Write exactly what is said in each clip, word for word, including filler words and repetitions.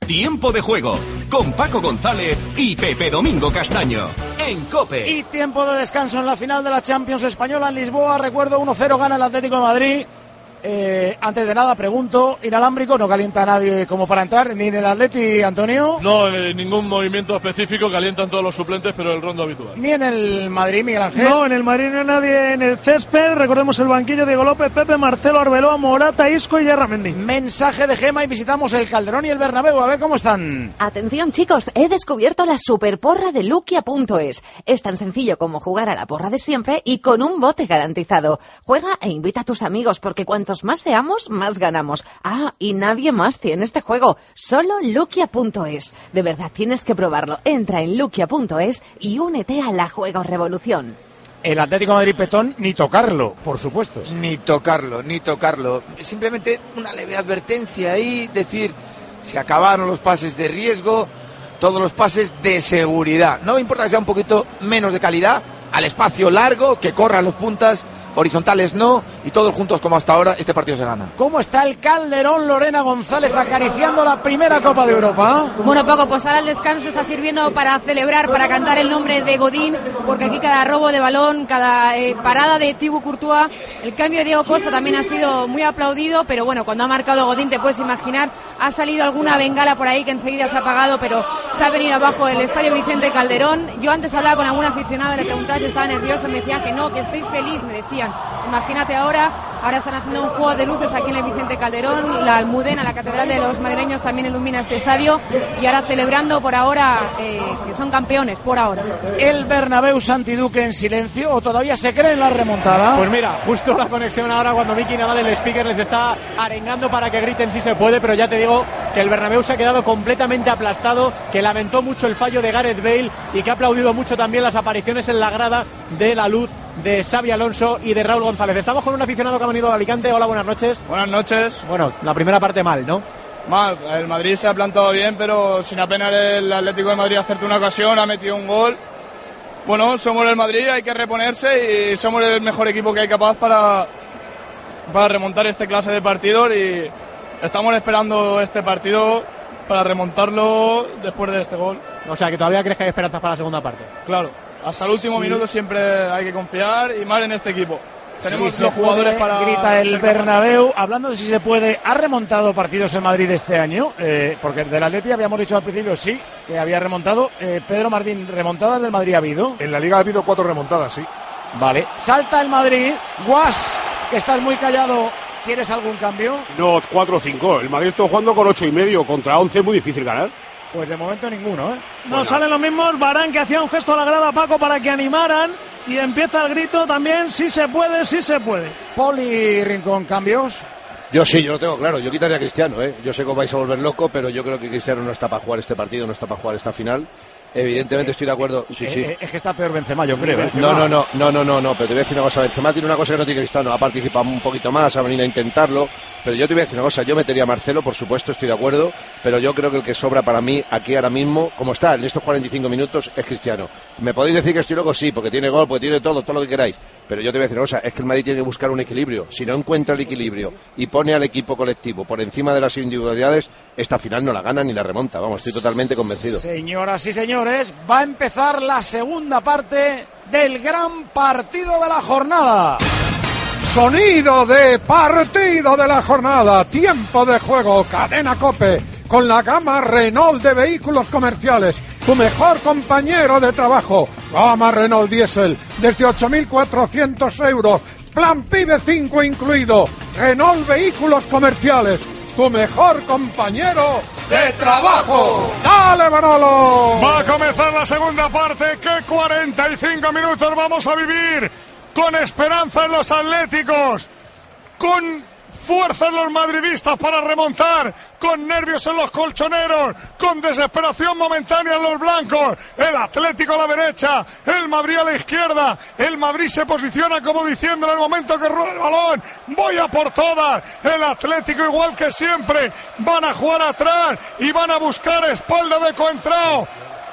Tiempo de juego, con Paco González y Pepe Domingo Castaño, en COPE. Y tiempo de descanso en la final de la Champions española en Lisboa. Recuerdo, uno cero gana el Atlético de Madrid. Eh, antes de nada, pregunto, inalámbrico, no calienta a nadie como para entrar, ni en el Atleti, Antonio. No, eh, ningún movimiento específico, calientan todos los suplentes, pero el rondo habitual. Ni en el Madrid, Miguel Ángel. No, en el Madrid no hay nadie en el césped. Recordemos el banquillo: Diego López, Pepe, Marcelo, Arbeloa, Morata, Isco y Yarramendi. Mensaje de Gema y visitamos el Calderón y el Bernabéu, a ver cómo están. Atención, chicos, he descubierto la superporra de Luquia punto es. Es tan sencillo como jugar a la porra de siempre y con un bote garantizado. Juega e invita a tus amigos, porque cuantos más seamos, más ganamos. Ah, y nadie más tiene este juego, solo Luquia punto es. De verdad, tienes que probarlo. Entra en Luquia punto es y únete a la Juego Revolución. El Atlético de Madrid Petón, ni tocarlo, por supuesto. Ni tocarlo, ni tocarlo. Simplemente una leve advertencia ahí, decir, se acabaron los pases de riesgo, todos los pases de seguridad. No me importa que sea un poquito menos de calidad, al espacio largo, que corran los puntas, horizontales no, y todos juntos como hasta ahora, este partido se gana. ¿Cómo está el Calderón? Lorena González acariciando la primera Copa de Europa. Bueno, Paco, pues ahora el descanso está sirviendo para celebrar, para cantar el nombre de Godín, porque aquí cada robo de balón, cada eh, parada de Thibaut Courtois, el cambio de Diego Costa también ha sido muy aplaudido, pero bueno, cuando ha marcado Godín, te puedes imaginar, ha salido alguna bengala por ahí que enseguida se ha apagado, pero se ha venido abajo el estadio Vicente Calderón. Yo antes hablaba con algún aficionado, le preguntaba si estaba nervioso, me decía que no, que estoy feliz, me decía. Imagínate ahora, ahora están haciendo un juego de luces aquí en el Vicente Calderón, la Almudena, la catedral de los madrileños también ilumina este estadio, y ahora celebrando por ahora eh, que son campeones, por ahora. ¿El Bernabéu Santiduque en silencio o todavía se cree en la remontada? Pues mira, justo la conexión ahora cuando Miki Nadal, el speaker, les está arengando para que griten si se puede, pero ya te digo que el Bernabéu se ha quedado completamente aplastado, que lamentó mucho el fallo de Gareth Bale y que ha aplaudido mucho también las apariciones en la grada de la luz de Xabi Alonso y de Raúl González. Estamos con un aficionado que ha venido de Alicante. Hola, buenas noches. Buenas noches. Bueno, la primera parte mal, ¿no? Mal, el Madrid se ha plantado bien, pero sin apenas el Atlético de Madrid hacerte una ocasión, ha metido un gol. Bueno, somos el Madrid, hay que reponerse y somos el mejor equipo que hay capaz para, para remontar este clase de partidos, y estamos esperando este partido para remontarlo después de este gol. O sea, que todavía crees que hay esperanzas para la segunda parte. Claro, hasta el último sí. minuto siempre hay que confiar, y más en este equipo. Tenemos si los jugadores puede, para... Grita el Bernabéu. Hablando de si se puede, ¿ha remontado partidos en Madrid este año? Eh, porque del Atleti habíamos dicho al principio sí, que había remontado. Eh, Pedro Martín, ¿remontadas del Madrid ha habido? En la Liga ha habido cuatro remontadas, sí. Vale. Salta el Madrid. Guas, que estás muy callado. ¿Quieres algún cambio? No, cuatro o cinco. El Madrid está jugando con ocho y medio. Contra once es muy difícil ganar. Pues de momento ninguno, ¿eh? No bueno. Salen los mismos. Varane, que hacía un gesto a la grada, Paco, para que animaran. Y empieza el grito también, sí se puede, sí se puede. Poli Rincón, ¿cambios? Yo sí, yo lo tengo claro, yo quitaría a Cristiano, ¿eh? Yo sé que os vais a volver loco, pero yo creo que Cristiano no está para jugar este partido, no está para jugar esta final. Evidentemente estoy de acuerdo, sí, eh, sí. Eh, es que está peor Benzema, yo creo. No, no, no, no, no, no, no, pero te voy a decir una cosa, Benzema tiene una cosa que no tiene Cristiano, ha participado un poquito más, ha venido a intentarlo, pero yo te voy a decir una cosa, yo metería a Marcelo, por supuesto, estoy de acuerdo, pero yo creo que el que sobra para mí aquí ahora mismo, como está, en estos cuarenta y cinco minutos, es Cristiano. ¿Me podéis decir que estoy loco? Sí, porque tiene gol, porque tiene todo, todo lo que queráis, pero yo te voy a decir una cosa, es que el Madrid tiene que buscar un equilibrio, si no encuentra el equilibrio y pone al equipo colectivo por encima de las individualidades, esta final no la gana ni la remonta, vamos, estoy totalmente convencido. Señoras y señores, va a empezar la segunda parte del gran partido de la jornada. Sonido de partido de la jornada, tiempo de juego, cadena COPE, con la gama Renault de vehículos comerciales, tu mejor compañero de trabajo, gama Renault Diesel, desde ocho mil cuatrocientos euros, plan PIBE cinco incluido, Renault Vehículos Comerciales, tu mejor compañero de trabajo. ¡Dale, Manolo! Va a comenzar la segunda parte. ¿Qué cuarenta y cinco minutos vamos a vivir? Con esperanza en los atléticos, con fuerza en los madridistas para remontar, con nervios en los colchoneros, con desesperación momentánea en los blancos. El Atlético a la derecha, el Madrid a la izquierda. El Madrid se posiciona como diciendo en el momento que rueda el balón, voy a por todas. El Atlético, igual que siempre, van a jugar atrás y van a buscar espalda de Coentrao.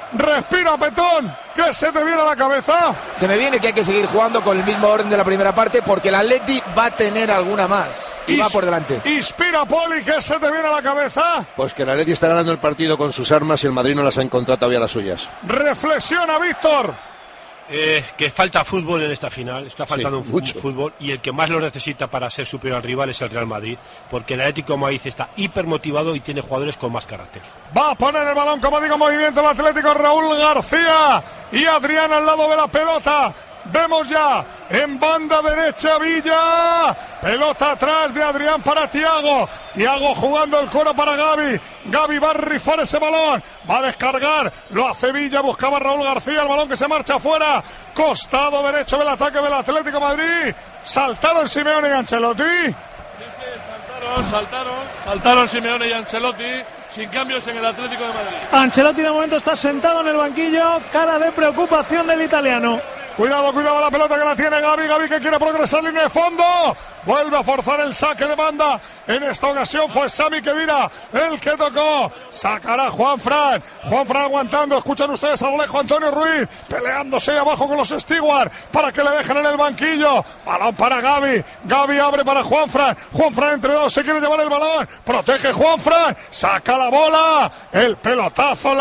Respira, Petón. ¿Qué se te viene a la cabeza? Se me viene que hay que seguir jugando con el mismo orden de la primera parte porque el Atleti va a tener alguna más y Is, va por delante. Inspira, Poli, ¿qué se te viene a la cabeza? Pues que el Atleti está ganando el partido con sus armas y el Madrid no las ha encontrado todavía las suyas. Reflexiona, Víctor. Eh, que falta fútbol en esta final, está faltando sí, un mucho. fútbol y el que más lo necesita para ser superior al rival es el Real Madrid, porque el Atlético de Madrid está hiper motivado y tiene jugadores con más carácter. Va a poner el balón, como digo, movimiento el Atlético, Raúl García y Adrián al lado de la pelota. Vemos ya en banda derecha Villa, pelota atrás de Adrián para Thiago, Thiago jugando el coro para Gavi, Gavi va a rifar ese balón, va a descargar, lo hace Villa, buscaba Raúl García, el balón que se marcha afuera, costado derecho del ataque del Atlético de Madrid, saltaron Simeone y Ancelotti. Sí, sí, saltaron, saltaron, saltaron Simeone y Ancelotti, sin cambios en el Atlético de Madrid. Ancelotti de momento está sentado en el banquillo, cara de preocupación del italiano. Cuidado, cuidado la pelota que la tiene Gavi, Gavi que quiere progresar línea de fondo, vuelve a forzar el saque de banda, en esta ocasión fue Sami Khedira el que tocó, sacará Juanfran, Juanfran aguantando, escuchan ustedes a lo lejos Antonio Ruiz, peleándose abajo con los Stewart, para que le dejen en el banquillo, balón para Gavi, Gavi abre para Juanfran, Juanfran entre dos, se quiere llevar el balón, protege Juanfran, saca la bola, el pelotazo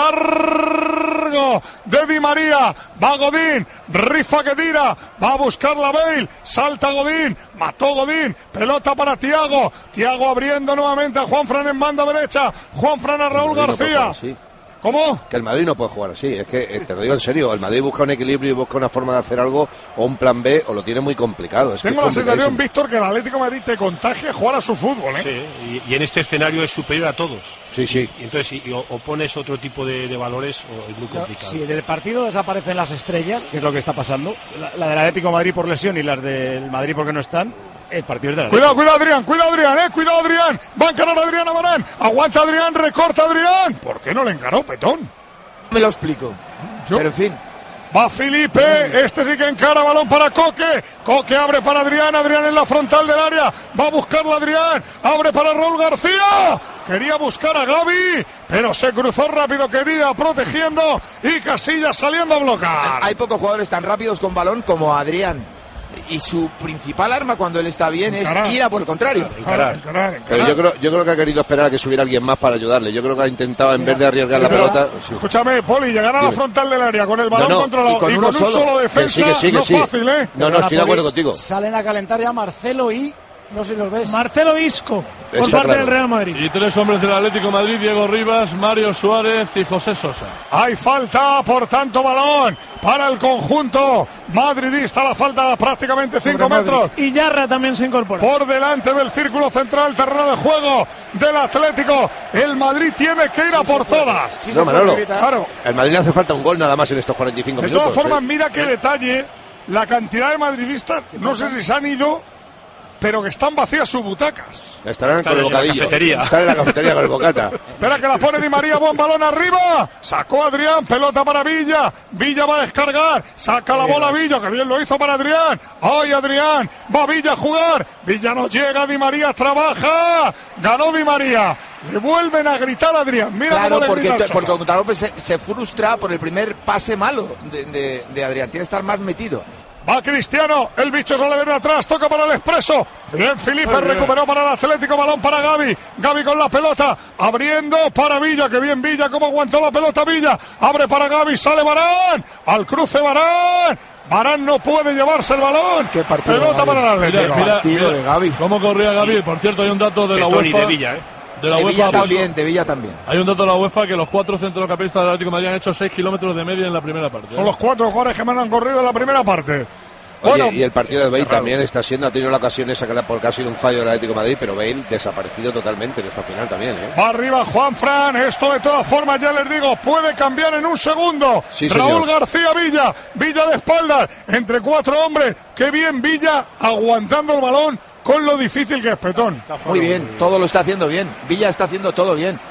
largo de Di María, va Godín, rifa Khedira, va a buscar la Bale, salta Godín, mató Godín, pelota para Thiago, Thiago abriendo nuevamente a Juanfran en banda derecha, Juanfran a Raúl García. ¿Cómo? Que el Madrid no puede jugar así, es que eh, te lo digo en serio, el Madrid busca un equilibrio y busca una forma de hacer algo o un plan B o lo tiene muy complicado. Es Tengo que la sensación, Víctor, que el Atlético de Madrid te contagia a jugar a su fútbol, ¿eh? Sí, y, y en este escenario es superior a todos. Sí, sí. Y entonces, si o, o pones otro tipo de, de valores, o es muy complicado. No, si del partido desaparecen las estrellas, que es lo que está pasando, la, la del Atlético de Madrid por lesión y las del Madrid porque no están, el partido es de la Cuidado, cuidado Adrián, cuidado Adrián, eh, cuidado Adrián, va a encarar Adrián a Varane, aguanta Adrián, recorta Adrián, ¿por qué no le encaró Petón? Me lo explico. Yo. Pero en fin. Va Felipe, este sí que encara, balón para Coque, Coque abre para Adrián, Adrián en la frontal del área, va a buscarla Adrián, abre para Raúl García, quería buscar a Gavi, pero se cruzó rápido Khedira protegiendo y Casillas saliendo a bloquear. Hay pocos jugadores tan rápidos con balón como Adrián. Y su principal arma cuando él está bien encarar. Es ir a por el contrario. Encarar. Encarar, encarar. Pero yo creo, yo creo que ha querido esperar a que subiera alguien más para ayudarle. Yo creo que ha intentado, en Mira, vez de arriesgar sí, la pelota. Sí. Escúchame, Poli, llegar a la frontal del área con el balón no, no, controlado y con, y con un solo, solo defensa, que sí, que sí, que no sí. fácil, ¿eh? No, no, estoy de acuerdo contigo. Salen a calentar ya Marcelo y. No sé si los ves. Marcelo Isco, por Está parte claro. del Real Madrid. Y tres hombres del Atlético de Madrid, Diego Rivas, Mario Suárez y José Sosa. Hay falta, por tanto, balón para el conjunto madridista. La falta prácticamente cinco metros. Y Yarra también se incorpora. Por delante del círculo central, terreno de juego del Atlético. El Madrid tiene que ir a por todas. Sí, no, Manolo, claro. El Madrid le hace falta un gol nada más en estos cuarenta y cinco minutos. De todas formas, ¿eh? mira qué detalle. La cantidad de madridistas, no sé si se han ido, pero que están vacías sus butacas. Estarán con el bocadillo. Están en la cafetería con el bocata. Espera que la pone Di María, buen balón arriba. Sacó Adrián, pelota para Villa. Villa va a descargar. Saca la bola Villa, que bien lo hizo para Adrián. ¡Ay, Adrián! Va Villa a jugar. Villa no llega, Di María trabaja. Ganó Di María. Le vuelven a gritar a Adrián. Mira claro, cómo le porque, grita porque Gonzalo se, se frustra por el primer pase malo de, de, de Adrián. Tiene que estar más metido. Va Cristiano, el bicho sale ver de atrás, toca para el Expreso. Bien, Felipe Ay, recuperó para el Atlético, balón para Gavi. Gavi con la pelota, abriendo para Villa, que bien Villa, cómo aguantó la pelota Villa. Abre para Gavi, sale Varane, al cruce Varane. Varane no puede llevarse el balón. Qué partido pelota para el Atlético. Mira, mira, partido mira, de Gavi. ¿Cómo corría Gavi? Por cierto, hay un dato de la Petón UEFA. De Villa, ¿eh? De la de UEFA Villa también, de Villa también. Hay un dato de la UEFA que los cuatro centrocampistas del Atlético de Madrid han hecho seis kilómetros de media en la primera parte. ¿eh? Son los cuatro jugadores que más han corrido en la primera parte. Oye, Bueno, y el partido de Bale también está siendo, ha tenido la ocasión esa que la, porque ha sido un fallo del Atlético de Madrid, pero Bale desaparecido totalmente en esta final también, ¿eh? Va arriba Juanfran, esto de todas formas ya les digo, puede cambiar en un segundo. Sí, Raúl señor. García Villa, Villa de espaldas, entre cuatro hombres, qué bien Villa aguantando el balón con lo difícil que es Petón. Muy bien, todo lo está haciendo bien. Villa está haciendo todo bien.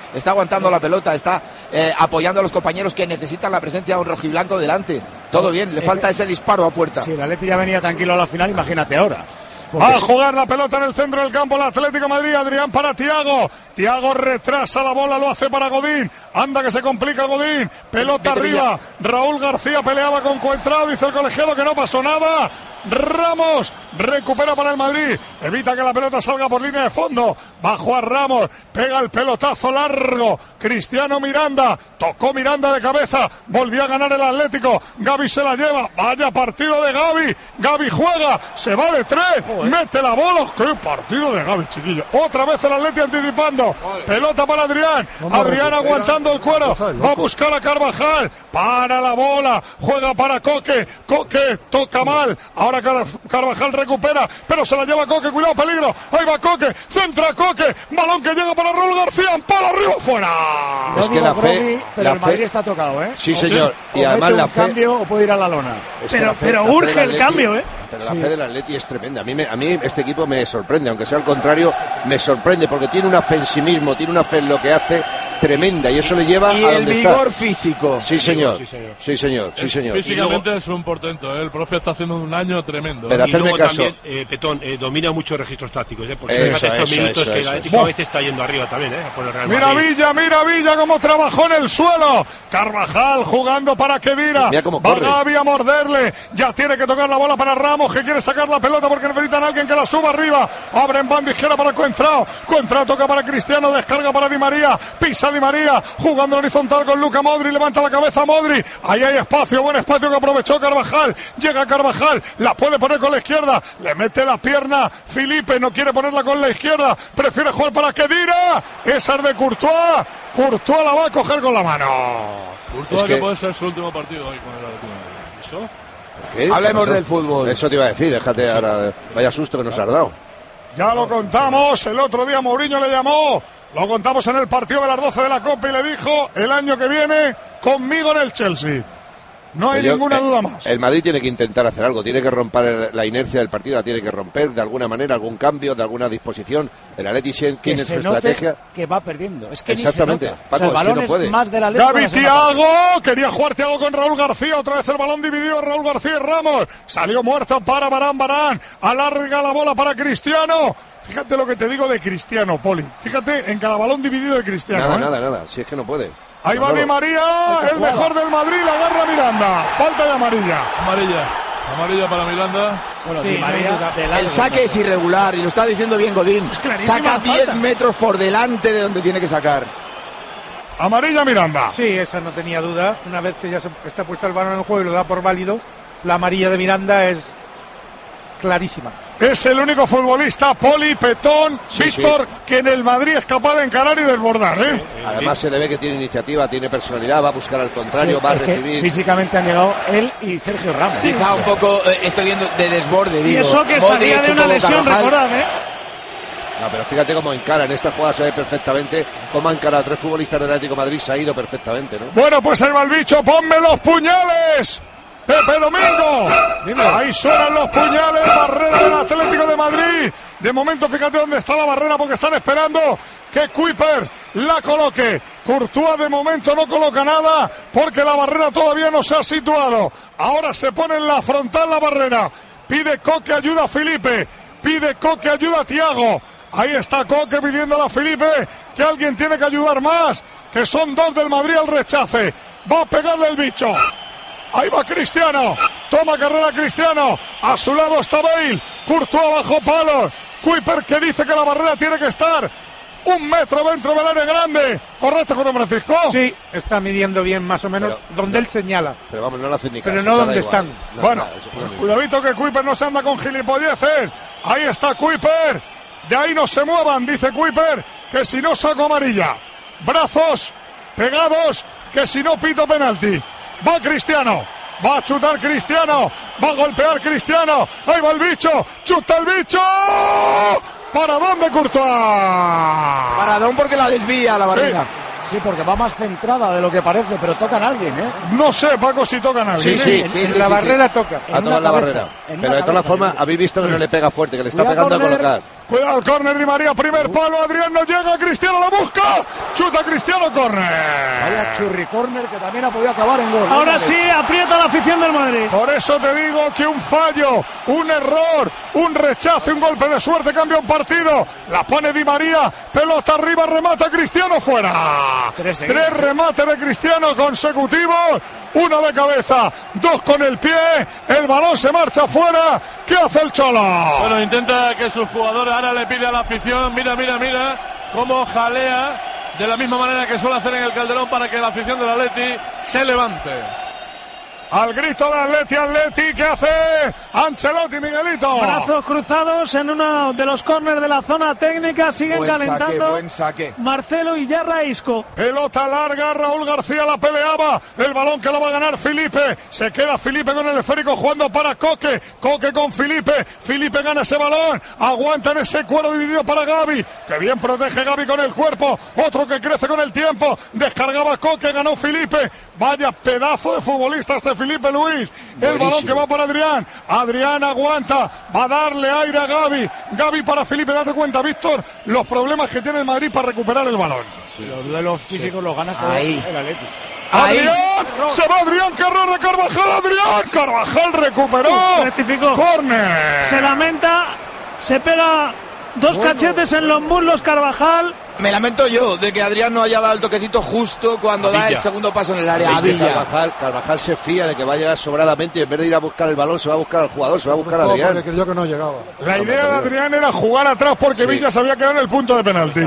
está aguantando la pelota, está eh, apoyando a los compañeros que necesitan la presencia de un rojiblanco delante. Todo bien, le falta ese disparo a puerta. Si el Atleti ya venía tranquilo a la final, imagínate ahora. Porque... a jugar la pelota en el centro del campo el Atlético de Madrid. Adrián para Thiago. Thiago retrasa la bola, lo hace para Godín. Anda que se complica Godín. Pelota Vete arriba. Villa. Raúl García peleaba con Coentrao. Dice el colegiado que no pasó nada. Ramos recupera para el Madrid. Evita que la pelota salga por línea de fondo. Va a jugar Ramos. Pega el pelotazo largo. Cristiano Miranda. Tocó Miranda de cabeza. Volvió a ganar el Atlético. Gavi se la lleva. Vaya partido de Gavi. Gavi juega. Se va de tres. Joder. Mete la bola. ¡Qué partido de Gavi, chiquillo! Otra vez el Atlético anticipando. Joder. Pelota para Adrián. No Adrián aguantando el cuero. Va a buscar a Carvajal. Para la bola. Juega para Coque. Coque toca mal. Ahora Car Carvajal recupera, pero se la lleva Coque, cuidado, peligro. Ahí va Coque, centra Coque, balón que llega para Raúl García, para arriba, fuera. No es que la fe, Brody, pero la el Madrid fe... está tocado, ¿eh? Sí, señor. O, y o además la fe... cambio o puede ir a la lona. Es pero fe, pero urge el cambio, ¿eh? Pero la sí. fe del Atleti es tremenda. A mí, me, a mí este equipo me sorprende, aunque sea al contrario, me sorprende porque tiene una fe en sí mismo, tiene una fe en lo que hace tremenda y eso le lleva y a el vigor está. físico. Sí, señor. Sí, señor. Sí, señor. Sí, señor. Físicamente luego... es un portento, ¿eh? El profe está haciendo un año tremendo. Pero y luego caso. también, eh, Petón, eh, domina muchos registros tácticos, ¿eh? Porque eso, estos eso, minutos eso, que eso, el Atlético eso. a veces está yendo arriba también, ¿eh? Por el Real mira Madrid. Villa, mira Villa cómo trabajó en el suelo. Carvajal jugando para Kedira. Va Gavi a morderle. Ya tiene que tocar la bola para Ramos, que quiere sacar la pelota porque necesitan a alguien que la suba arriba. Abre en banda izquierda para Coentrao. Coentrao toca para Cristiano, descarga para Di María. Pisa Di María. Jugando en horizontal con Luka Modric, levanta la cabeza Modric, ahí hay espacio, buen espacio que aprovechó Carvajal, llega Carvajal, la puede poner con la izquierda, le mete la pierna, Felipe no quiere ponerla con la izquierda, prefiere jugar para Kedira, esa es de Courtois, Courtois la va a coger con la mano. Courtois es que... que puede ser su último partido hoy con el Atlético. ¿Eso? ¿Qué? Hablemos ¿Eso? del fútbol. Eso te iba a decir, déjate ahora, vaya susto que nos has dado. Ya lo contamos, el otro día Mourinho le llamó, lo contamos en el partido de las doce de la Copa y le dijo, el año que viene, conmigo en el Chelsea. No hay Yo, ninguna duda más. El Madrid tiene que intentar hacer algo, tiene que romper la inercia del partido, la tiene que romper de alguna manera, algún cambio, de alguna disposición. El Atleti tiene su estrategia. Que va perdiendo, es que exactamente. Ni se nota. Paco, o sea, el balón es, que no es más de la letra. Gavi Thiago, quería jugar Thiago con Raúl García, otra vez el balón dividido, Raúl García y Ramos. Salió muerto para Barán, Barán, alarga la bola para Cristiano. Fíjate lo que te digo de Cristiano, Poli. Fíjate en cada balón dividido de Cristiano. Nada, ¿eh? nada, nada. Si es que no puede. Ahí no, va no. Di María, el mejor del Madrid, la agarra Miranda. Falta de amarilla. Amarilla. Amarilla para Miranda. Bueno, sí, Di María, el saque es irregular y lo está diciendo bien Godín. Saca diez metros por delante de donde tiene que sacar. Amarilla Miranda. Sí, esa no tenía duda. Una vez que ya se está puesto el balón en el juego y lo da por válido, la amarilla de Miranda es clarísima. Es el único futbolista, Poli, Petón, sí, Víctor, sí. que en el Madrid es capaz de encarar y desbordar, ¿eh? Además se le ve que tiene iniciativa, tiene personalidad, va a buscar al contrario, sí, va a recibir. Físicamente han llegado él y Sergio Ramos. Sí, quizá un poco, eh, estoy viendo de desborde, digo. Y eso que salía de una lesión, recordad, ¿eh? No, pero fíjate cómo encara, en esta jugada se ve perfectamente cómo ha encarado a tres futbolistas del Atlético de Madrid, se ha ido perfectamente, ¿no? Bueno, pues ahí va el bicho, ponme los puñales. Pepe Domingo, Dime. Ahí suenan los puñales, barrera del Atlético de Madrid. De momento fíjate dónde está la barrera porque están esperando que Kuipers la coloque. Courtois de momento no coloca nada porque la barrera todavía no se ha situado. Ahora se pone en la frontal la barrera. Pide Coque ayuda a Felipe, pide Coque ayuda a Thiago. Ahí está Coque pidiéndole a Felipe que alguien tiene que ayudar más, que son dos del Madrid al rechace. Va a pegarle el bicho. Ahí va Cristiano, toma carrera Cristiano, a su lado está Bale, Courtois bajo palo, Kuipers que dice que la barrera tiene que estar un metro dentro del área grande, ¿correcto, Juan Francisco? Sí, está midiendo bien más o menos pero, donde no, él señala. Pero vamos, no lo hacen ni caso. Pero no donde están. No, bueno, nada, pues cuidadito que Kuipers no se anda con gilipolleces, ahí está Kuipers, de ahí no se muevan, dice Kuipers, que si no saco amarilla, brazos pegados, que si no pito penalti. Va Cristiano, va a chutar Cristiano, va a golpear Cristiano, ahí va el bicho, chuta el bicho, ¿para dónde Courtois? Paradón porque la desvía la barrera. Sí, porque va más centrada de lo que parece, pero tocan a alguien, ¿eh? No sé, Paco, si tocan a alguien. Sí, sí, en, sí, en sí, la sí, barrera sí. toca. A tomar la barrera. Pero de todas formas, habéis visto que no le pega fuerte, que le está Cuidado, pegando córner. a colocar. Cuidado el córner, Di María, primer palo, Adrián no llega, Cristiano la busca, chuta Cristiano, córner. Vaya churri córner que también ha podido acabar en gol. Ahora sí, aprieta la afición del Madrid. Por eso te digo que un fallo, un error, un rechazo, un golpe de suerte cambia un partido. La pone Di María, pelota arriba, remata Cristiano, fuera. Tres, Tres remates de Cristiano consecutivos, uno de cabeza, dos con el pie, el balón se marcha fuera. ¿Qué hace el Cholo? Bueno, intenta que sus jugadores, ahora le pide a la afición, mira, mira, mira, cómo jalea de la misma manera que suele hacer en el Calderón para que la afición del Atleti se levante. Al grito de Atleti, Atleti, ¿qué hace Ancelotti, Miguelito? Brazos cruzados en uno de los córneres de la zona técnica, siguen Buen calentando. saque, buen saque. Marcelo y Yarra Isco. Pelota larga, Raúl García la peleaba, el balón que lo va a ganar Felipe, se queda Felipe con el esférico jugando para Coque, Coque con Felipe, Felipe gana ese balón, aguanta en ese cuero dividido para Gavi, que bien protege Gavi con el cuerpo, otro que crece con el tiempo, descargaba Coque, ganó Felipe, vaya pedazo de futbolista este Felipe Luis, el Buenísimo. balón que va para Adrián, Adrián aguanta, va a darle aire a Gavi, Gavi para Felipe, date cuenta Víctor, los problemas que tiene el Madrid para recuperar el balón. Sí. Los duelos físicos sí. los ganas con Ahí. el Atleti. Adrián, se va Adrián, que error de Carvajal, Adrián, Carvajal recuperó, rectificó, córner. Se lamenta, se pega dos bueno. cachetes en los muslos Carvajal. Me lamento yo de que Adrián no haya dado el toquecito justo cuando da el segundo paso en el área. A Villa. Carvajal, Carvajal se fía de que vaya sobradamente y en vez de ir a buscar el balón se va a buscar al jugador, se va a buscar a Adrián. Porque creyó que no llegaba. La idea de Adrián era jugar atrás porque sí. Villa se había quedado en el punto de penalti.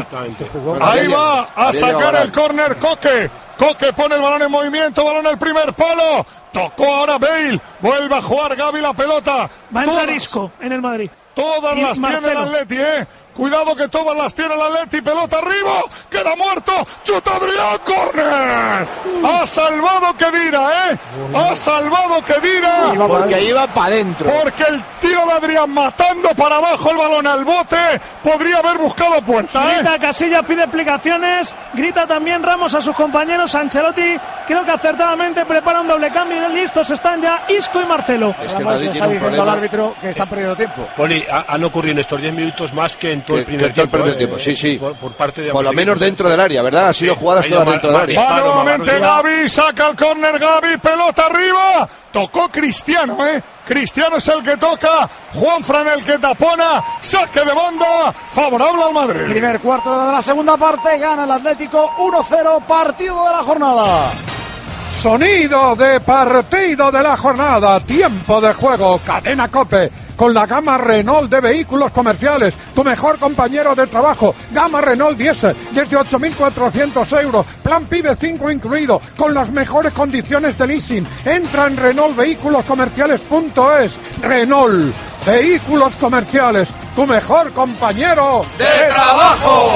Ahí va a sacar el córner Coque. Coque pone el balón en movimiento, balón al primer palo. Tocó ahora Bale, vuelve a jugar Gavi la pelota. Va a entrar Isco en el Madrid. Todas y las Marcelo. tiene el Atleti, eh. Cuidado que todas las tiene el Atleti, pelota arriba, queda muerto, chuta Adrián, córner. Ha salvado Kedira, eh. Ha salvado Kedira. Porque iba para adentro. Porque el tiro de Adrián matando para abajo el balón al bote, podría haber buscado puerta, eh. Grita Casillas, pide explicaciones, grita también Ramos a sus compañeros, Ancelotti, creo que acertadamente prepara un doble cambio, listos están ya Isco y Marcelo. Es que Ramos le está diciendo al árbitro que están perdiendo tiempo. Poli, han ocurrido en estos diez minutos más que en todo el primer que, que tiempo, el tiempo. Eh, sí, sí. Por, por parte de por lo menos dentro del área, ¿verdad? Ha sido sí, jugadas todas dentro del área. Va nuevamente Gavi, saca el córner Gavi, pelota arriba, tocó Cristiano, eh. Cristiano es el que toca, Juanfran el que tapona, saque de banda, favorable al Madrid. Primer cuarto de la segunda parte, gana el Atlético uno cero, partido de la jornada. Sonido de partido de la jornada, tiempo de juego, Cadena COPE, con la gama Renault de vehículos comerciales, tu mejor compañero de trabajo, gama Renault Diesel, desde ocho mil cuatrocientos euros, plan PIBE cinco incluido, con las mejores condiciones de leasing. Entra en Renault Vehículos Comerciales punto es, Renault, vehículos comerciales, tu mejor compañero de trabajo.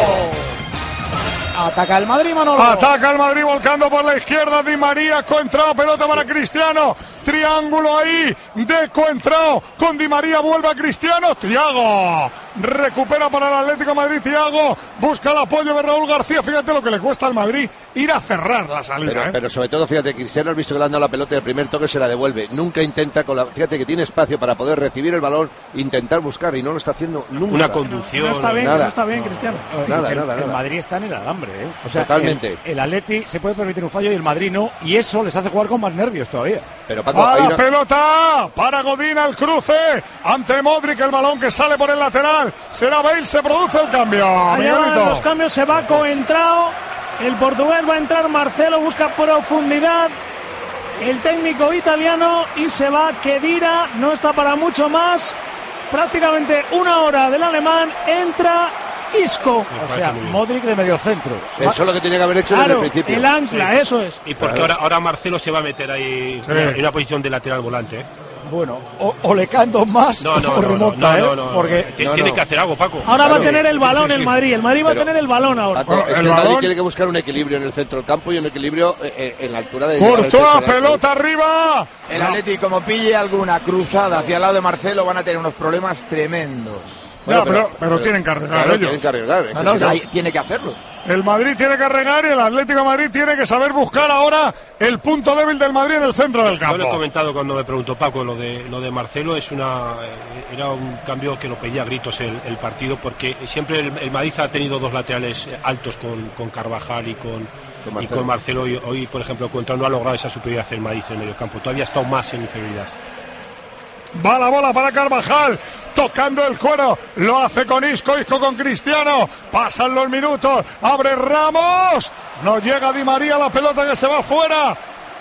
Ataca el Madrid, Manolo. Ataca el Madrid volcando por la izquierda. Di María, Coentrao, pelota para Cristiano. Triángulo ahí de Coentrao. Con Di María vuelve a Cristiano. Thiago recupera para el Atlético de Madrid. Thiago busca el apoyo de Raúl García. Fíjate lo que le cuesta al Madrid ir a cerrar la salida. Pero, ¿eh? pero sobre todo, fíjate, Cristiano has visto que le han dado la pelota y el primer toque se la devuelve. Nunca intenta, con la, fíjate que tiene espacio para poder recibir el balón, intentar buscar y no lo está haciendo nunca. Una conducción. No, no está bien, nada. no está bien, Cristiano. Nada, el, nada, el nada. Madrid está en el alambre, ¿eh? O sea, totalmente. El, el Atleti se puede permitir un fallo y el Madrid no, y eso les hace jugar con más nervios todavía. Pero Paco, a la una... pelota para Godín al cruce ante Modric, el balón que sale por el lateral. Será Bale, se produce el cambio. Allá van los cambios, se va Coentrao. El portugués va a entrar Marcelo, busca profundidad el técnico italiano y se va Kedira, no está para mucho más. Prácticamente una hora del alemán, entra Isco. O sea, Modric de medio centro. Eso es lo que tenía que haber hecho claro, desde el principio. El ancla, sí. Eso es. Y porque claro. ahora, ahora Marcelo se va a meter ahí sí. en una posición de lateral volante, ¿eh? Bueno, o, o le caen dos más no, no, o no, remonta, no, no, ¿eh? no, no, porque no, no. tiene que hacer algo, Paco. Ahora claro, va a tener el balón sí, sí, el Madrid. El Madrid va pero, a tener el balón ahora. Paco, Bueno, es el que el Madrid balón... tiene que buscar un equilibrio en el centro del campo y un equilibrio eh, en la altura de... Courtois, pelota arriba. El Atleti, como pille alguna cruzada hacia el lado de Marcelo, van a tener unos problemas tremendos. Bueno, no, pero, pero, pero, pero tienen que arreglar claro, ellos. Tienen que arriesgar. No, no, ahí tiene que hacerlo. El Madrid tiene que arriesgar y el Atlético de Madrid tiene que saber buscar ahora el punto débil del Madrid en el centro del campo. Yo le he comentado cuando me preguntó Paco lo de lo de Marcelo, es una era un cambio que lo pedía a gritos el, el partido, porque siempre el, el Madrid ha tenido dos laterales altos con, con Carvajal y con, con Marcelo. Y con Marcelo y hoy, por ejemplo, contra no ha logrado esa superioridad el Madrid en el medio campo, todavía ha estado más en inferioridad. Va la bola para Carvajal, tocando el cuero, lo hace con Isco, Isco con Cristiano, pasan los minutos, abre Ramos, no llega Di María, la pelota que se va fuera.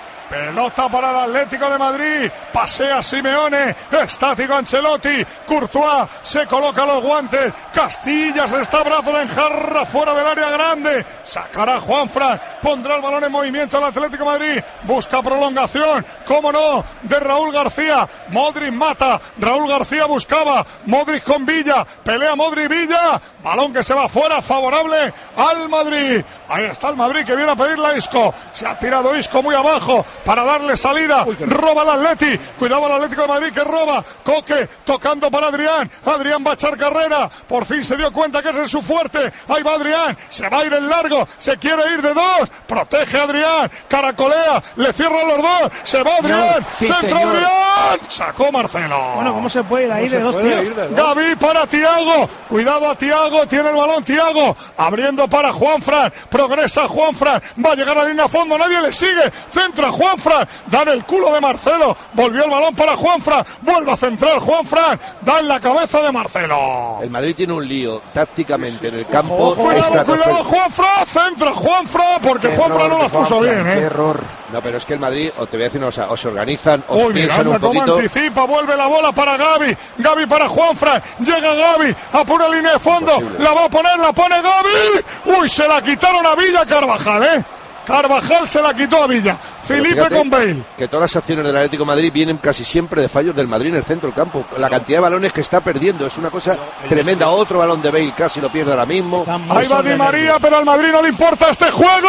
Pelota para el Atlético de Madrid, pasea Simeone, estático Ancelotti, Courtois se coloca los guantes, Casillas está brazo en jarra fuera del área grande, sacará Juanfran, pondrá el balón en movimiento el Atlético de Madrid, busca prolongación, cómo no, de Raúl García, Modric mata, Raúl García buscaba, Modric con Villa, pelea Modric Villa, balón que se va fuera, favorable al Madrid. Ahí está el Madrid que viene a pedirle a Isco, se ha tirado Isco muy abajo para darle salida. Uy, roba el Atleti, cuidado el Atlético de Madrid que roba, Coque tocando para Adrián, Adrián va a echar carrera, por fin se dio cuenta que ese es su fuerte, ahí va Adrián, se va a ir en largo, se quiere ir de dos, protege a Adrián, caracolea, le cierran los dos, se va Adrián, no, sí, centro señor. Adrián, sacó Marcelo. Bueno, ¿cómo se puede ir ahí de dos, tío? Gavi para Thiago, cuidado a Thiago, tiene el balón Thiago, abriendo para Juanfran, progresa Juanfran, va a llegar a la línea a fondo, nadie le sigue, centra Juanfran, da en el culo de Marcelo, volvió el balón para Juanfran, vuelve a centrar Juanfran, da en la cabeza de Marcelo. El Madrid tiene un lío tácticamente en el campo. Ojo, cuidado, cuidado Juanfran, centra Juanfran, porque Juanfran no la puso bien, ¿eh? Qué error. No, pero es que el Madrid, o te voy a decir, o sea, o se organizan, o Uy, piensan Miranda, un poquito. Cómo anticipa, vuelve la bola para Gavi, Gavi para Juanfran, llega Gavi, a pura línea de fondo, imposible. La va a poner, la pone Gavi, uy, se la quitaron a Villa Carvajal, ¿eh? Carvajal se la quitó a Villa. Felipe con Bale. Que todas las acciones del Atlético de Madrid vienen casi siempre de fallos del Madrid en el centro del campo. La cantidad de balones que está perdiendo es una cosa tremenda. Otro balón de Bale casi lo pierde ahora mismo. Ahí va Di María, pero al Madrid no le importa este juego.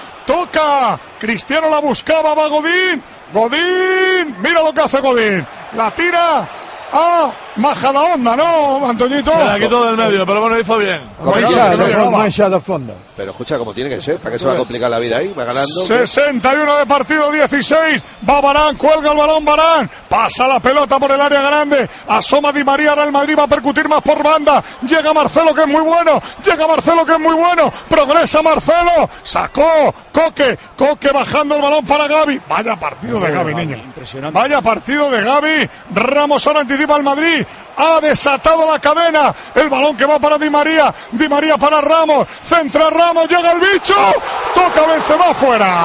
Toca. Cristiano la buscaba, va Godín. Godín. Mira lo que hace Godín. La tira. Ah, Majadahonda, ¿no, Antoñito? Se la quitó del medio, pero bueno, hizo bien. Mancha de fondo. Pero escucha, como tiene que ser, ¿para qué se va a complicar la vida ahí? Va ganando. sesenta y uno de partido, dieciséis. Va Varane, cuelga el balón Varane. Pasa la pelota por el área grande. Asoma Di María, ahora el Madrid va a percutir más por banda. Llega Marcelo, que es muy bueno. Llega Marcelo, que es muy bueno. Progresa Marcelo. Sacó Coque. Coque bajando el balón para Gavi. Vaya partido de Gavi, niño. Impresionante. Vaya partido de Gavi. Ramos ahora anticipa al Madrid. Ha desatado la cadena. El balón que va para Di María. Di María para Ramos. Centra Ramos. Llega el bicho. Toca Benzema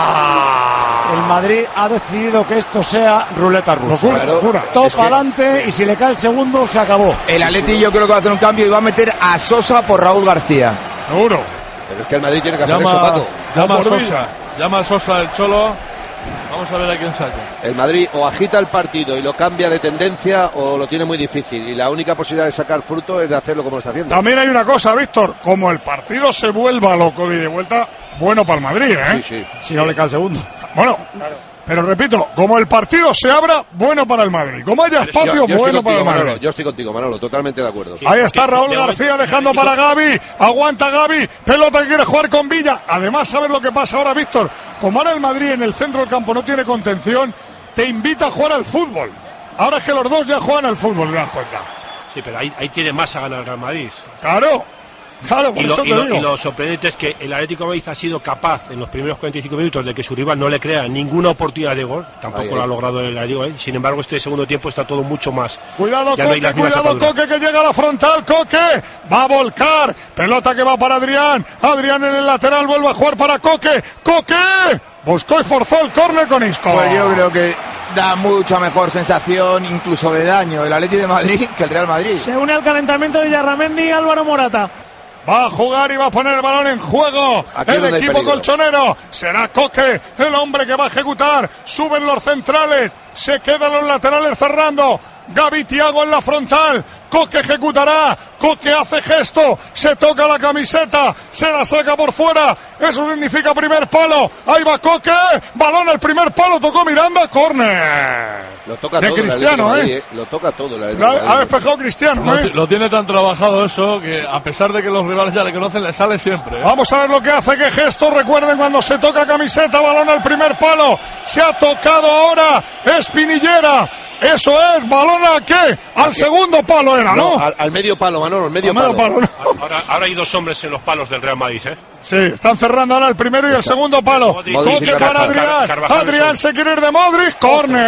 fuera. El Madrid ha decidido que esto sea ruleta rusa. Locura, locura. Top para adelante y si le cae el segundo se acabó. El Atleti yo creo que va a hacer un cambio y va a meter a Sosa por Raúl García. Seguro. Pero es que el Madrid tiene que hacer llama, eso, Paco. Llama a Sosa. Llama a Sosa el Cholo. Vamos a ver a quién saca. El Madrid o agita el partido y lo cambia de tendencia o lo tiene muy difícil. Y la única posibilidad de sacar fruto es de hacerlo como lo está haciendo. También hay una cosa, Víctor. Como el partido se vuelva loco y de vuelta, bueno para el Madrid, ¿eh? Sí, sí. Si no le cae el segundo. Bueno, claro. Pero repito, como el partido se abra, bueno para el Madrid. Como haya espacio, yo, yo bueno para el Madrid. Manolo, yo estoy contigo, Manolo, totalmente de acuerdo. Ahí está Raúl García dejando para Gavi. Aguanta Gavi. Pelota que quiere jugar con Villa. Además, ¿sabes lo que pasa ahora, Víctor? Como ahora el Madrid en el centro del campo no tiene contención, te invita a jugar al fútbol. Ahora es que los dos ya juegan al fútbol, ¿te das cuenta? Sí, pero ahí, ahí tiene más a ganar el Real Madrid. Claro. Claro, y, lo, y, lo, y lo sorprendente es que el Atlético de Madrid ha sido capaz en los primeros cuarenta y cinco minutos de que su rival no le crea ninguna oportunidad de gol. Tampoco ay, lo ay. ha logrado el Atlético. ¿eh? Sin embargo, este segundo tiempo está todo mucho más. Cuidado, Coque, no cuidado, Coque, que llega a la frontal. Coque va a volcar. Pelota que va para Adrián. Adrián en el lateral vuelve a jugar para Coque. Coque buscó y forzó el córner con Isco. Pues yo creo que da mucha mejor sensación, incluso de daño, el Atlético de Madrid que el Real Madrid. Se une al calentamiento de Yarramendi y Álvaro Morata. Va a jugar y va a poner el balón en juego. Aquí el equipo colchonero. Será Coque el hombre que va a ejecutar. Suben los centrales. Se quedan los laterales cerrando. Gavi, Thiago en la frontal. Coque ejecutará. Coque hace gesto. Se toca la camiseta. Se la saca por fuera. Eso significa primer palo. Ahí va Coque. Balón al primer palo. Tocó Miranda. Córner. Lo toca de todo Cristiano, Madrid, ¿eh? ¿eh? Lo toca todo. La Lo ha, ha despejado Cristiano, Lo, ¿eh? lo tiene tan trabajado eso que a pesar de que los rivales ya le conocen, le sale siempre, ¿eh? Vamos a ver lo que hace, qué gesto. Recuerden cuando se toca camiseta, balón al primer palo. Se ha tocado ahora Espinillera. Eso es, balón a qué? Al segundo palo era, ¿no? no al, al medio palo, Manolo, al medio, al medio palo. palo no. ahora, ahora hay dos hombres en los palos del Real Madrid, ¿eh? Sí, están cerrando ahora el primero y el segundo palo. Toque para Adrián. Adrián se quiere ir de Modric.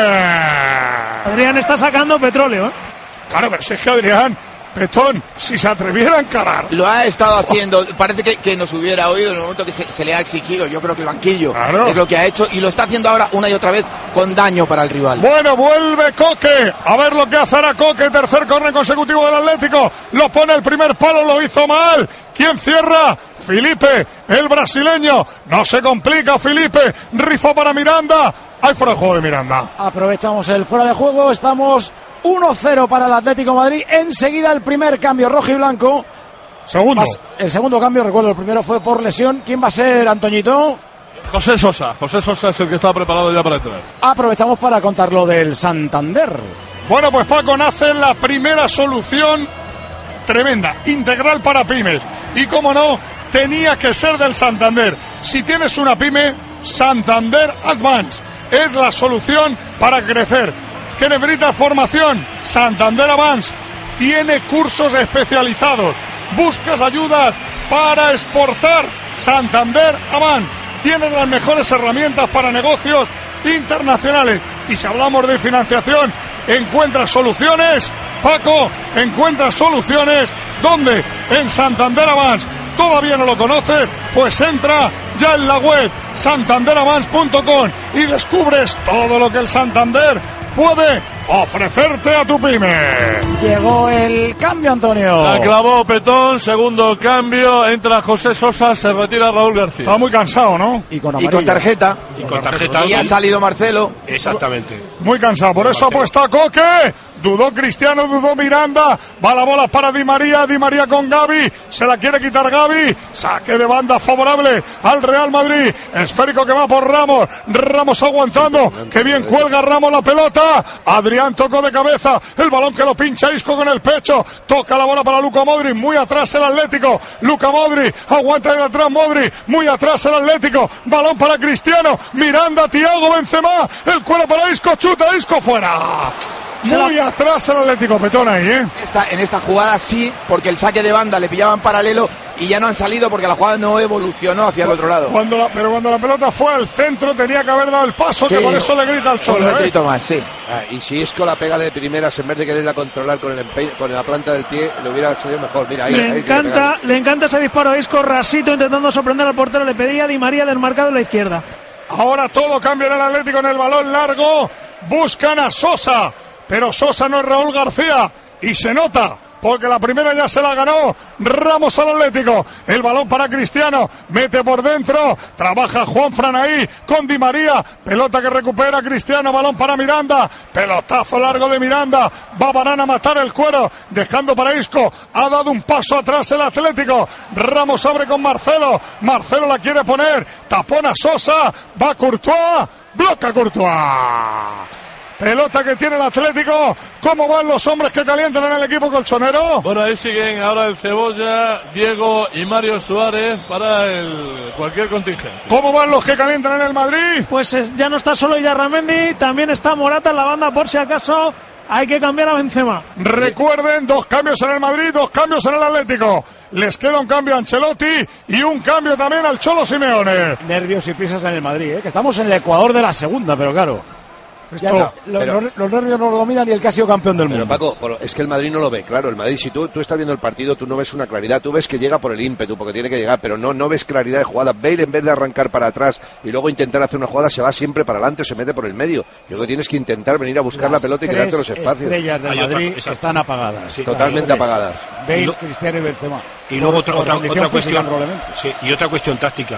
Córner. Adrián está sacando petróleo, ¿eh? Claro, pero si es que Adrián, Petón, si se atreviera a encarar. Lo ha estado haciendo, parece que, que nos hubiera oído en el momento que se, se le ha exigido. Yo creo que el banquillo claro. es lo que ha hecho y lo está haciendo ahora una y otra vez con daño para el rival. Bueno, vuelve Coque. A ver lo que hace ahora Coque. Tercer córner consecutivo del Atlético. Lo pone el primer palo, lo hizo mal. ¿Quién cierra? Felipe, el brasileño. No se complica Felipe. Rifó para Miranda. Hay fuera de juego de Miranda. Aprovechamos el fuera de juego. Estamos uno cero para el Atlético de Madrid. Enseguida el primer cambio rojo y blanco. Segundo. El segundo cambio, recuerdo, el primero fue por lesión. ¿Quién va a ser, Antoñito? José Sosa. José Sosa es el que está preparado ya para entrar. Aprovechamos para contar lo del Santander. Bueno, pues Paco, nace la primera solución tremenda, integral para pymes. Y como no, tenía que ser del Santander. Si tienes una pyme, Santander Advance es la solución para crecer. ¿Qué necesitas? Formación. Santander Advance tiene cursos especializados. ¿Buscas ayuda para exportar? Santander Advance tiene las mejores herramientas para negocios internacionales. Y si hablamos de financiación, encuentras soluciones. Paco, encuentras soluciones. ¿Dónde? En Santander Advance. ¿Todavía no lo conoces? Pues entra ya en la web santander avance punto com y descubres todo lo que el Santander puede ofrecerte a tu pyme. Llegó el cambio, Antonio. La clavó Petón, segundo cambio, entra José Sosa, se retira Raúl García. Está muy cansado, ¿no? Y con, y con tarjeta. Y con tarjeta. Y ha salido Marcelo. Exactamente. Muy cansado, por eso apuesta Coque. Dudó Cristiano, dudó Miranda. Va la bola para Di María. Di María con Gavi. Se la quiere quitar Gavi. Saque de banda favorable al Real Madrid. Esférico que va por Ramos. Ramos aguantando. Que bien cuelga Ramos la pelota. Adrián tocó de cabeza. El balón que lo pincha Isco con el pecho. Toca la bola para Luka Modric. Muy atrás el Atlético. Luka Modric. Aguanta de atrás Modric. Muy atrás el Atlético. Balón para Cristiano. Miranda, Thiago, Benzema. El cuero para Isco. Chuta Isco fuera. Muy atrás el Atlético, Petón ahí, ¿eh? Esta, en esta jugada sí, porque el saque de banda le pillaba en paralelo y ya no han salido porque la jugada no evolucionó hacia el otro lado. Cuando la, pero cuando la pelota fue al centro tenía que haber dado el paso, sí, que por eso le grita al Cholo. Un retrito ¿eh? más, sí. Ah, y si Isco la pega de primeras en vez de quererla controlar con, el empeño, con la planta del pie, le hubiera salido mejor. Mira, ahí, le, ahí encanta, le encanta ese disparo a Isco. Rasito intentando sorprender al portero, le pedía a Di María desmarcado en la izquierda. Ahora todo cambia en el Atlético en el balón largo. Buscan a Sosa. Pero Sosa no es Raúl García y se nota porque la primera ya se la ganó Ramos al Atlético. El balón para Cristiano, mete por dentro, trabaja Juanfran ahí con Di María, pelota que recupera Cristiano, balón para Miranda, pelotazo largo de Miranda, va Varane a matar el cuero, dejando para Isco, ha dado un paso atrás el Atlético. Ramos abre con Marcelo, Marcelo la quiere poner, tapona Sosa, va Courtois, bloca Courtois. Pelota que tiene el Atlético. ¿Cómo van los hombres que calientan en el equipo colchonero? Bueno, ahí siguen ahora el Cebolla, Diego y Mario Suárez para el cualquier contingencia. ¿Cómo van los que calientan en el Madrid? Pues es, ya no está solo Illarramendi, también está Morata en la banda por si acaso hay que cambiar a Benzema. Recuerden, dos cambios en el Madrid, dos cambios en el Atlético. Les queda un cambio a Ancelotti y un cambio también al Cholo Simeone. Nervios y prisas en el Madrid, ¿eh? Que estamos en el Ecuador de la segunda, pero claro. Ya, Esto, lo, pero, los, los nervios no lo dominan y el que ha sido campeón del pero mundo. Paco, es que el Madrid no lo ve, claro. El Madrid, si tú, tú estás viendo el partido, tú no ves una claridad. Tú ves que llega por el ímpetu, porque tiene que llegar, pero no, no ves claridad de jugada. Bale, en vez de arrancar para atrás y luego intentar hacer una jugada, se va siempre para adelante o se mete por el medio. Yo creo que tienes que intentar venir a buscar Las la pelota y crearte los espacios. Las estrellas del Madrid otra, están apagadas. Sí, totalmente apagadas. Bale, Cristiano y Benzema. Y luego otra, otra, otra cuestión, sí, y otra cuestión táctica.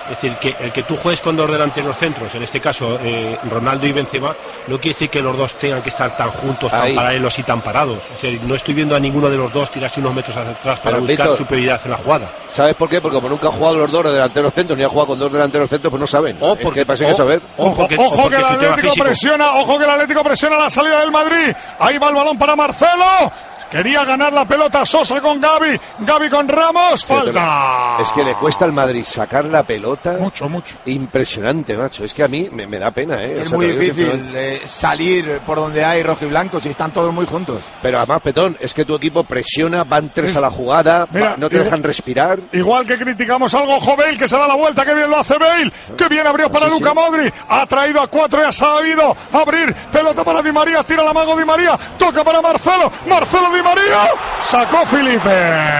Es decir, que el que tú juegues con dos delanteros centros, en este caso eh, Ronaldo y Benzema, no quiere decir que los dos tengan que estar tan juntos, tan Ahí. paralelos y tan parados. Es decir, no estoy viendo a ninguno de los dos tirarse unos metros hacia atrás para Pero, buscar Víctor, superioridad en la jugada. ¿Sabes por qué? Porque como nunca han jugado los dos de delanteros centros, ni han jugado con dos delanteros centros, pues no saben. O Es porque- que pasa o- que saber. Ojo, porque- ojo porque que el su tema Atlético físico. presiona, ojo que el Atlético presiona la salida del Madrid. Ahí va el balón para Marcelo. Quería ganar la pelota Sosa con Gavi. Gavi con Ramos. Falta. Es que le cuesta al Madrid sacar la pelota. Mucho, mucho. Impresionante, macho. Es que a mí me, me da pena, ¿eh? O Es sea, muy te lo digo difícil sinceramente. eh, salir por donde hay rojo y blanco si están todos muy juntos. Pero además, Petón, es que tu equipo presiona, van tres Es- a la jugada, Mira, va- no te igual- dejan respirar. Igual que criticamos algo, ojo Bale, que se da la vuelta, que bien lo hace Bale, que bien abrió para Sí, Luka sí. Modric, ha traído a cuatro y ha sabido abrir, pelota para Di María, tira la mago Di María, toca para Marcelo, Marcelo Di María, sacó Felipe.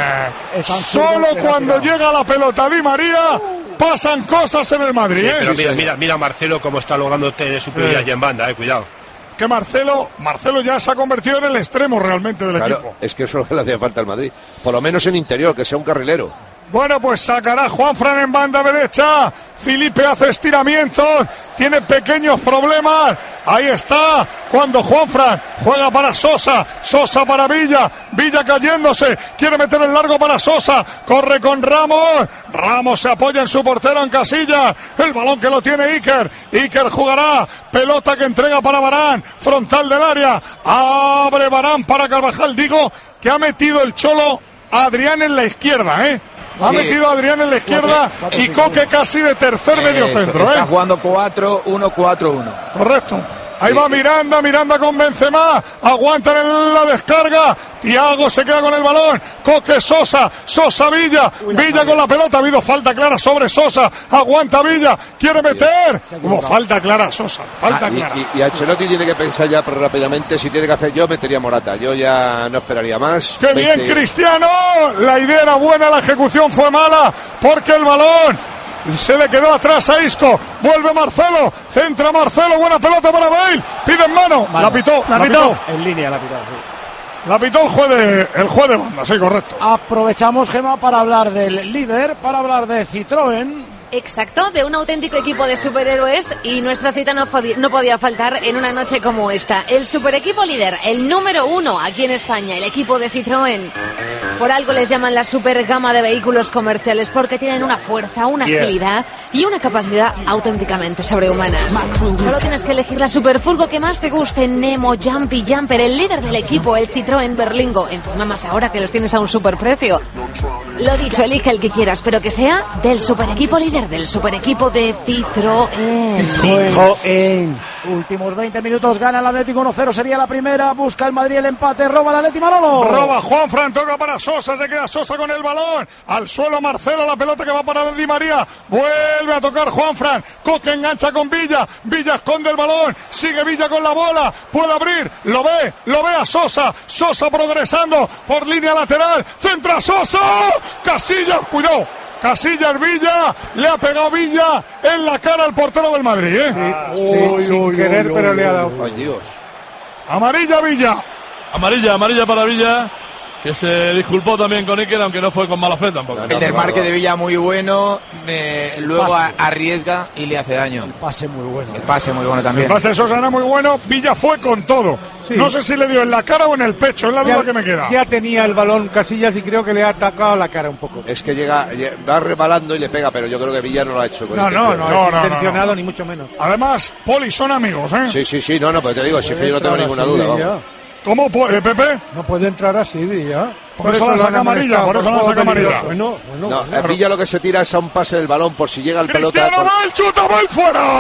Solo cuando llega la pelota Di María, pasan cosas en el Madrid, Sí, ¿eh? pero mira, mira, mira a Marcelo cómo está logrando tener superioridad Sí. ya en banda, eh, cuidado. Que Marcelo, Marcelo ya se ha convertido en el extremo realmente del Claro, equipo. es que eso es lo que le hacía falta al Madrid. Por lo menos en interior, que sea un carrilero. Bueno, pues sacará Juanfran en banda derecha. Felipe hace estiramientos. Tiene pequeños problemas. Ahí está. Cuando Juanfran juega para Sosa. Sosa para Villa. Villa cayéndose. Quiere meter el largo para Sosa. Corre con Ramos. Ramos se apoya en su portero en Casillas. El balón que lo tiene Iker. Iker jugará. Pelota que entrega para Varane. Frontal del área. Abre Varane para Carvajal. Digo que ha metido el Cholo a Adrián en la izquierda, ¿eh? Ha Sí. metido a Adrián en la izquierda Cuatro, y cinco, Coque casi de tercer medio Eso, centro, está ¿eh? jugando cuatro uno cuatro uno. Correcto. Ahí va Miranda, Miranda con Benzema, aguantan en la descarga, Thiago se queda con el balón, Coque Sosa, Sosa Villa, Villa con la pelota, ha habido falta clara sobre Sosa, aguanta Villa, quiere meter, hubo falta clara Sosa, falta Ah, y, clara. y, y Ancelotti tiene que pensar ya pero rápidamente si tiene que hacer. Yo metería Morata, yo ya no esperaría más. ¡Qué bien, veinte Cristiano! La idea era buena, la ejecución fue mala, porque el balón se le quedó atrás a Isco. Vuelve Marcelo, centra Marcelo, buena pelota para Bale, pide en mano, Mano. la pitó, La la pitó. pitó, En línea la pitó, sí. la pitó el juez de, el juez de banda, sí, correcto. Aprovechamos, Gema, para hablar del líder, para hablar de Citroën. Exacto, de un auténtico equipo de superhéroes, y nuestra cita no, podía, no podía faltar en una noche como esta. El super equipo líder, el número uno aquí en España, el equipo de Citroën. Por algo les llaman la super gama de vehículos comerciales, porque tienen una fuerza, una Yeah. agilidad y una capacidad auténticamente sobrehumanas. Solo tienes que elegir la superfurgo que más te guste, Nemo, Jumpy, Jumper, el líder del equipo, el Citroën Berlingo. Encima más ahora que los tienes a un superprecio. Lo dicho, elige el que quieras, pero que sea del super equipo líder, del super equipo de Citroën. Citroën. Últimos veinte minutos, gana el Atlético uno cero, sería la primera, busca el Madrid el empate, roba el Atlético, Manolo. Roba Juanfran, toca para Sosa, se queda Sosa con el balón, al suelo Marcelo, la pelota que va para Di María, vuelve a tocar Juanfran, Coque engancha con Villa, Villa esconde el balón, sigue Villa con la bola, puede abrir, lo ve, lo ve a Sosa, Sosa progresando por línea lateral, centra Sosa, Casillas, cuidado, Casillas Villa, le ha pegado Villa en la cara al portero del Madrid, ¿eh? Sí, sin querer, pero le ha dado. Ay, Dios. Amarilla Villa. Amarilla, amarilla para Villa, que se disculpó también con Iker, aunque no fue con mala fe tampoco. El desmarque de Villa muy bueno, eh, luego a- arriesga y le hace daño. El pase muy bueno. El pase muy bueno también. El pase de Sosa era muy bueno, Villa fue con todo. Sí. No sé si le dio en la cara o en el pecho, es la duda Ya, que me queda. ya tenía el balón Casillas y creo que le ha atacado la cara un poco. Es que llega, lle- va rebalando y le pega, pero yo creo que Villa no lo ha hecho. con No, no, intención. no, No, es no, no, intencionado no. ni mucho menos. Además, Poli son amigos, ¿eh? Sí, sí, sí, no, no, pero te digo, si es que yo no tengo ninguna duda. Vamos. ¿Cómo puede, Pepe? No puede entrar así, Villa. Por eso la lo saca han amarilla, amonestado, por eso la juego saca amarilla. peligroso. Bueno, bueno, No, bueno. a Villa lo que se tira es a un pase del balón por si llega el pelota. Cristiano con- Bale, chuta Bale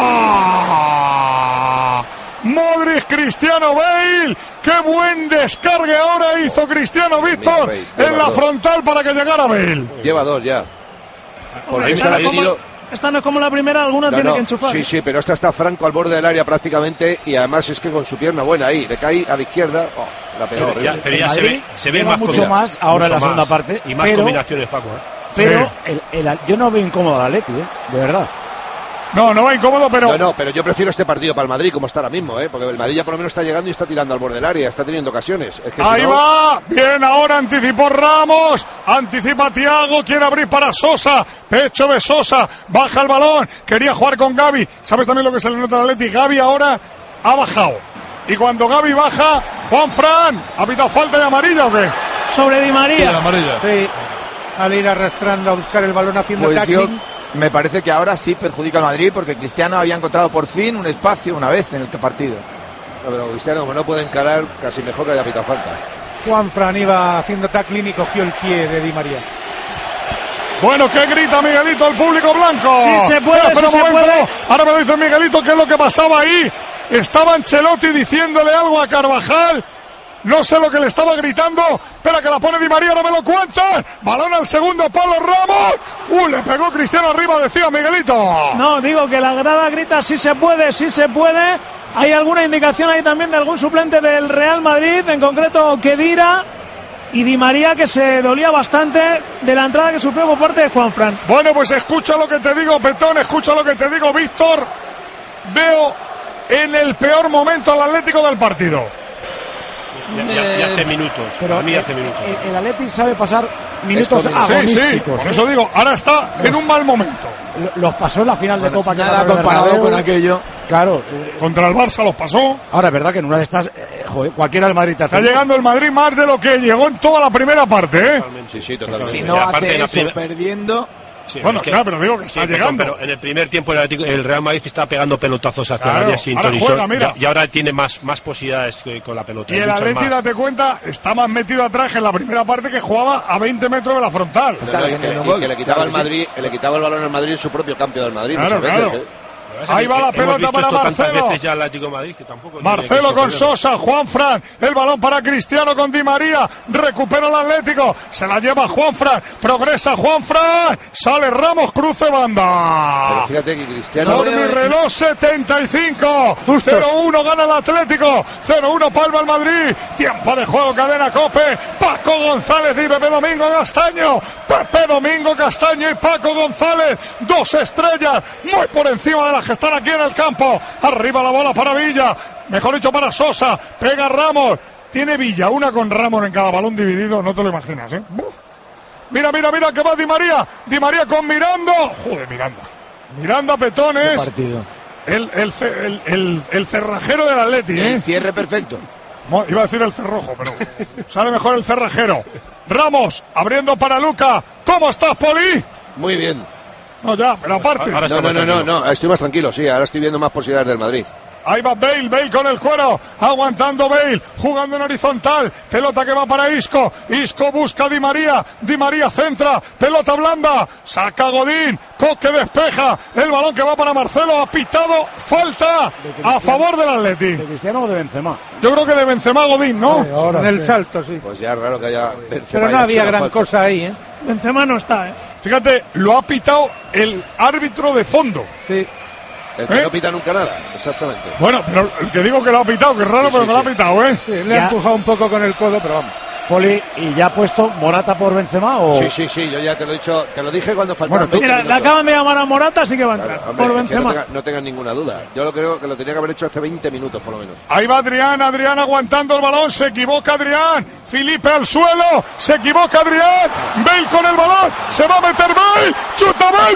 fuera. Modric, Cristiano Bale. Qué buen descargue ahora hizo Cristiano Víctor Bale, lleva en la dos. frontal para que llegara Bale. Lleva dos ya. Por Hombre, eso esta, ha no es como, tenido- esta no es como la primera, alguna No, tiene no, que enchufar. Sí, sí, pero esta está Franco al borde del área prácticamente y además es que con su pierna buena ahí, le cae a la izquierda, oh, la pegó Pero ya, horrible. pero ya El se Madrid ve, se ve lleva más mucho combina- más ahora en la mucho segunda más. parte, Y más pero- combinaciones, Paco. ¿eh? Pero Sí. el, el- yo no veo incómodo al Atleti, ¿eh? De verdad. No, no va incómodo, pero... No, no, pero yo prefiero este partido para el Madrid como está ahora mismo, ¿eh? Porque el Madrid ya por lo menos está llegando y está tirando al borde del área, está teniendo ocasiones. Es que Ahí si no... va, bien, ahora anticipó Ramos, anticipa Thiago, quiere abrir para Sosa, pecho de Sosa, baja el balón, quería jugar con Gavi, ¿sabes también lo que se le nota al Atleti? Gavi ahora ha bajado, y cuando Gavi baja, Juanfran, ¿ha pitado falta de amarilla o qué? Sobre Di María. Sí, amarilla. Sí, al ir arrastrando a buscar el balón haciendo Pues yo tackling. me parece que ahora sí perjudica al Madrid porque Cristiano había encontrado por fin un espacio una vez en el partido. No, pero Cristiano, como no puede encarar, casi mejor que haya pitado falta. Juanfran iba haciendo tackling y cogió el pie de Di María. Bueno, ¿qué grita Miguelito el público blanco? Sí se puede, Espera, sí un se momento. puede. Ahora me lo dice Miguelito qué es lo que pasaba ahí. Estaba Ancelotti diciéndole algo a Carvajal. No sé lo que le estaba gritando. Espera que la pone Di María, no me lo cuentan. Balón al segundo palo, Ramos. Uh, le pegó Cristiano arriba, decía Miguelito. No, digo que la grada grita sí se puede, sí se puede. Hay alguna indicación ahí también de algún suplente del Real Madrid, en concreto Khedira y Di María, que se dolía bastante de la entrada que sufrió por parte de Juanfran. Bueno, pues escucha lo que te digo, Petón, escucha lo que te digo, Víctor. Veo en el peor momento al Atlético del partido. Ya, ya, ya hace minutos, Pero para mí hace el, minutos. el, el Atleti sabe pasar minutos Sí, sí, agonísticos. por eso digo, ahora está en un mal momento. Los pasó en la final de Copa. Nada que comparado con aquello. Claro. Eh, Contra el Barça los pasó. ahora es verdad que en una de estas, eh, joder, cualquiera del Madrid te hace. Está llegando el Madrid más de lo que llegó en toda la primera parte, ¿eh? Sí, sí, totalmente. Si no Y aparte, hace en la eso primer- perdiendo... Sí, Bueno, es que- claro, pero digo que está sí, perdón, llegando. pero en el primer tiempo el, Atlético- el Real Madrid está pegando pelotazos hacia Claro, el área sin ahora ton y juega, son, mira. y ahora tiene más, más posibilidades que con la pelota. Y el muchas Atleti, más. date cuenta, está más metido atrás que en la primera parte, que jugaba a veinte metros de la frontal. Está No, y defendiendo que, un y que gol. le quitaba Claro el que sí. Madrid, le quitaba el balón al Madrid en su propio campo del Madrid. Claro, muchas claro. veces, ¿eh? Ahí va la Hemos pelota visto para esto tantas Marcelo. veces ya el Atlético de Madrid que tampoco Marcelo tiene que con sorprendernos. Sosa, Juanfran, el balón para Cristiano con Di María, recupera el Atlético, se la lleva Juanfran, progresa Juanfran, sale Ramos, cruce Pero banda. fíjate que Cristiano... Por mi reloj setenta y cinco, cero uno gana el Atlético, cero uno palma el Madrid, tiempo de juego, cadena Cope, Paco González y Pepe Domingo Castaño, Pepe Domingo Castaño y Paco González, dos estrellas, muy por encima de las que están aquí en el campo, arriba la bola para Villa, mejor dicho para Sosa, pega Ramos, tiene Villa, una con Ramos en cada balón dividido, no te lo imaginas, ¿eh? Buf. Mira, mira, mira que va Di María, Di María con Miranda, joder, Miranda, Miranda Petones, partido. el, el, ce- el, el, el cerrajero del Atleti, ¿eh? El cierre perfecto. Mo- Iba a decir el cerrojo, pero sale mejor el cerrajero. Ramos, abriendo para Luca, ¿cómo estás, Poli? Muy bien. No, ya, pero aparte. Ahora No, está no, más no, no, tranquilo. no, estoy más tranquilo, sí, ahora estoy viendo más posibilidades del Madrid. Ahí va Bale, Bale con el cuero, aguantando Bale, jugando en horizontal, pelota que va para Isco, Isco busca a Di María, Di María centra, pelota blanda, saca Godín, Coque despeja, el balón que va para Marcelo, ha pitado falta a favor del ¿De Atleti. Cristiano o de Benzema? Yo creo que de Benzema Godín, ¿no? Vale, ahora En el sí. salto, sí. Pues ya es raro que haya... Pero no había gran cosa ahí, ¿eh? Benzema no está, ¿eh? Fíjate, lo ha pitado el árbitro de fondo. Sí. El que ¿Eh? no pita nunca nada, exactamente. Bueno, pero el que digo que lo ha pitado, que es raro, Sí, pero sí, me lo ha sí. pitado, ¿eh? Sí, le ha Ya. empujado un poco con el codo, pero vamos. Poli, ¿y ya ha puesto Morata por Benzema o...? Sí, sí, sí, yo ya te lo he dicho, te lo dije cuando faltaban Bueno, tú- veinte Mira, le minutos. acaban de llamar a Morata, así que va a entrar. Claro, hombre, por es que Benzema. no, tenga- no tengan ninguna duda. Yo lo creo que lo tenía que haber hecho hace veinte minutos, por lo menos. Ahí va Adrián, Adrián aguantando el balón, se equivoca Adrián, Felipe al suelo, se equivoca Adrián, Bale con el balón, se va a meter Bale, chuta Bale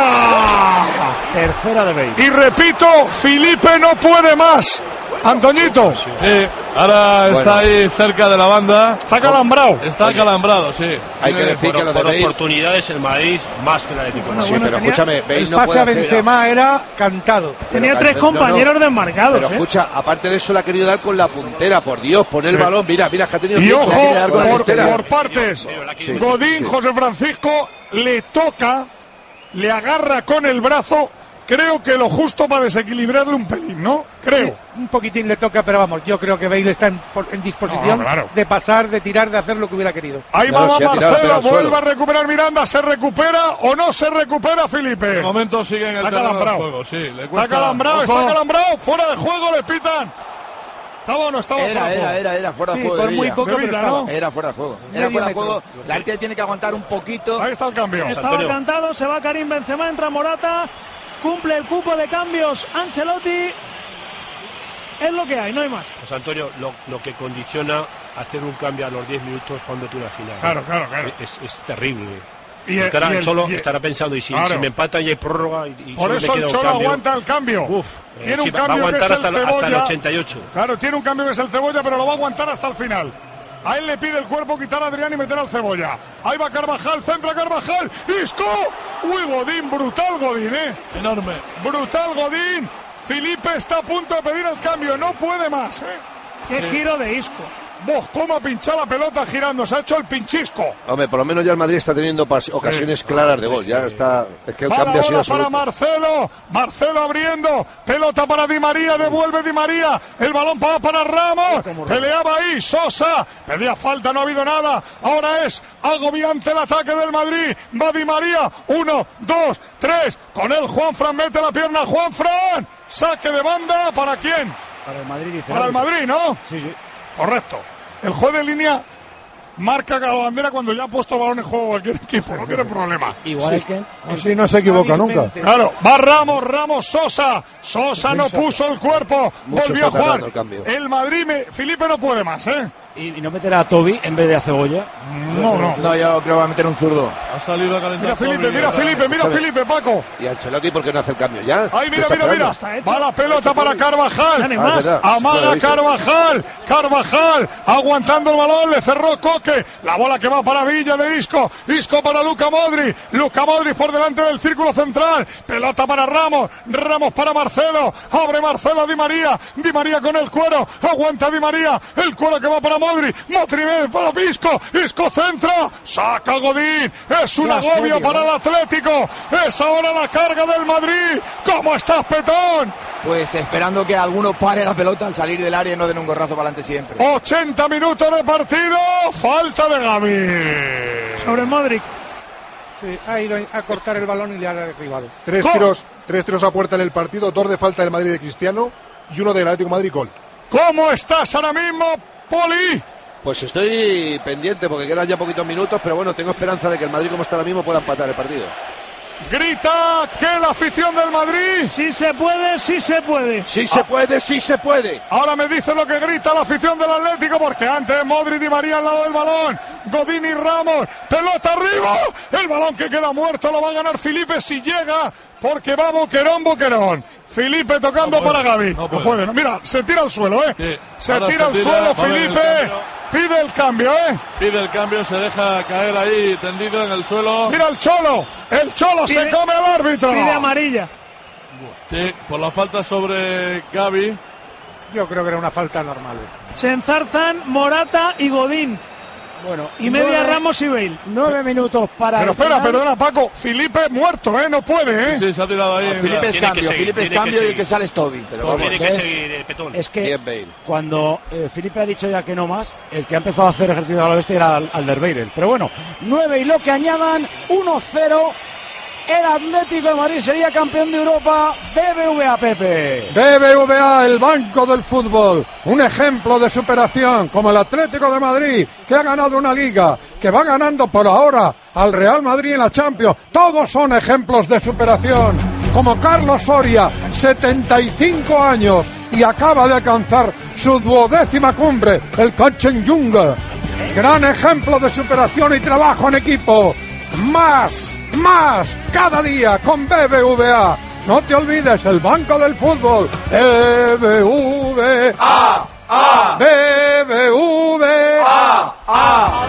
fuera. Tercera de Bale. Y repito, Felipe no puede más. Antoñito, Sí, ahora está Bueno. ahí cerca de la banda. está calambrado. Está calambrado, sí. Hay que decir por, que lo de por Bale... oportunidades el Madrid más que el Atlético. Bueno, Sí, bueno, pero tenía- escúchame, Bale El no pase puede a hacer... Benzema era cantado. Tenía Pero, tres no, no. compañeros desmarcados, Pero ¿eh? escucha, aparte de eso le ha querido dar con la puntera, por Dios, poner el Sí. balón, mira, mira, que ha tenido Y tiempo, ojo, le ha querido dar con la por, puntera. por partes, Sí, Godín, sí. José Francisco, le toca, le agarra con el brazo, creo que lo justo para desequilibrarle un pelín, ¿no? Creo. Un poquitín le toca, pero vamos, yo creo que Bale está en, por- en disposición No, claro. de pasar, de tirar, de hacer lo que hubiera querido. Ahí No, va si ha tirado la Marcelo, pelota al vuelve suelo. a recuperar Miranda, ¿se recupera o no se recupera Felipe? De momento sigue en el Está terreno de calambrado. juego, sí. Le Está cuesta- calambrado, Ojo. está calambrado, fuera de juego le pitan. ¿Estaba o no estaba Era, fuera de era, juego? era, era fuera de Sí, juego por de muy Villa. poco, De pero Villa, estaba. ¿no? Era fuera de juego. Era Medio fuera de metro. juego. La Atleti tiene que aguantar un poquito. Ahí está el cambio. Estaba Antonio. cantado, se va Karim Benzema, entra Morata, cumple el cupo de cambios Ancelotti. Es lo que hay, no hay más. Pues Antonio, lo, lo que condiciona hacer un cambio a los diez minutos cuando tú una final. Claro, claro, claro. Es, es terrible. Y el, estará, y el, Cholo y el, estará pensando, y si, claro. si me empatan y hay prórroga, y, y por solo eso me queda el Cholo un cambio, aguanta el cambio. Uf, tiene eh, un sí, cambio va a aguantar que es hasta, el hasta el Cebolla. ochenta y ocho. Claro, tiene un cambio que es el Cebolla, pero lo va a aguantar hasta el final. A él le pide el cuerpo quitar a Adrián y meter al Cebolla. Ahí va Carvajal, centra Carvajal. ¡Isco! ¡Uy, Godín! Brutal Godín, ¿eh? Enorme. Brutal Godín. Felipe está a punto de pedir el cambio. No puede más, ¿eh? ¡Qué sí. giro de Isco! Vos, cómo ha pinchado la pelota girando. Se ha hecho el pinchisco. Hombre, por lo menos ya el Madrid está teniendo ocasiones sí. claras de gol. Ya está. Es que el para cambio ha sido para absoluto. Marcelo. Marcelo abriendo. Pelota para Di María. Devuelve Di María. El balón va para Ramos. Peleaba ahí Sosa. Pedía falta. No ha habido nada. Ahora es agobiante el ataque del Madrid. Va Di María. Uno, dos, tres. Con él Juanfran mete la pierna. Juanfran. Saque de banda. ¿Para quién? Para el Madrid. Dice para el Madrid, ¿no? Sí, sí. Correcto. El juez de línea marca la bandera cuando ya ha puesto el balón en juego cualquier equipo, no tiene problema. Igual sí. que así no se equivoca nunca. Claro, va Ramos, Ramos, Sosa. Sosa no puso el cuerpo, Mucho volvió a jugar. El, el Madrid, me, Felipe no puede más, ¿eh? ¿Y, y no meterá a Toby en vez de a Cebolla? No, no, no, yo creo que va a meter un zurdo. Ha salido a calentar. Mira Felipe, mira Felipe, mira Felipe, Paco. ¿Y Ancelotti por qué no hace el cambio ya? Ahí, mira, mira, mira. Va la pelota para Carvajal. Ah, Amaga Carvajal. Carvajal aguantando el balón, le cerró Coque. La bola que va para Villa de Isco. Isco para Luka Modric. Luka Modric por delante del círculo central. Pelota para Ramos. Ramos para Marcelo. Abre Marcelo a Di María. Di María con el cuero. Aguanta Di María. El cuero que va para Modric. Modric para Isco. Isco centra. Saca Godín. Es un agobio para el Atlético. Es ahora la carga del Madrid. ¿Cómo estás, Petón? Pues esperando que alguno pare la pelota al salir del área y no den un gorrazo para adelante siempre. ochenta minutos de partido. Falta de Gavi. Sobre Modric. Sí, ha ido a cortar el balón y le ha derribado. Tres tiros, tres tiros a puerta en el partido, dos de falta del Madrid de Cristiano y uno del Atlético de Madrid gol. ¿Cómo estás ahora mismo, Poli? Pues estoy pendiente porque quedan ya poquitos minutos, pero bueno, tengo esperanza de que el Madrid, como está ahora mismo, pueda empatar el partido. Grita que la afición del Madrid. Sí se puede, sí se puede. Sí se puede, sí se puede. Ahora me dice lo que grita la afición del Atlético, porque antes Modric y María al lado del balón. Godín y Ramos. Pelota arriba. El balón que queda muerto lo va a ganar Felipe si llega, porque va Boquerón, Boquerón. Felipe tocando no para Gavi. No puede. No puede. Mira, se tira al suelo, ¿eh? Sí. Se Ahora tira al suelo Felipe. Pide el cambio, ¿eh? Pide el cambio, se deja caer ahí tendido en el suelo. Mira el Cholo. El Cholo pide, se come al árbitro. Pide amarilla. Sí, por la falta sobre Gavi. Yo creo que era una falta normal. Se enzarzan Morata y Godín. Bueno, y media nueve, Ramos y Bale. Nueve minutos para. Pero espera, final. Perdona, Paco. Felipe muerto, ¿eh? No puede, ¿eh? Sí, sí se ha tirado ahí. No, Felipe es cambio, seguir, Felipe es cambio y el que sale es Toby. Pero vamos, tiene que es, seguir el Petón. Es que cuando eh, Felipe ha dicho ya que no más, el que ha empezado a hacer ejercicio al oeste era Alderweireld. Pero bueno, nueve y lo que añadan, uno cero. El Atlético de Madrid sería campeón de Europa. B B V A, Pepe. B B V A, el banco del fútbol. Un ejemplo de superación, como el Atlético de Madrid, que ha ganado una liga, que va ganando por ahora al Real Madrid en la Champions. Todos son ejemplos de superación. Como Carlos Soria, setenta y cinco años, y acaba de alcanzar su duodécima cumbre, el Kanchenjunga. Gran ejemplo de superación y trabajo en equipo. Más, más, cada día con B B V A. No te olvides, el banco del fútbol. B B V A, A, B B V A, A.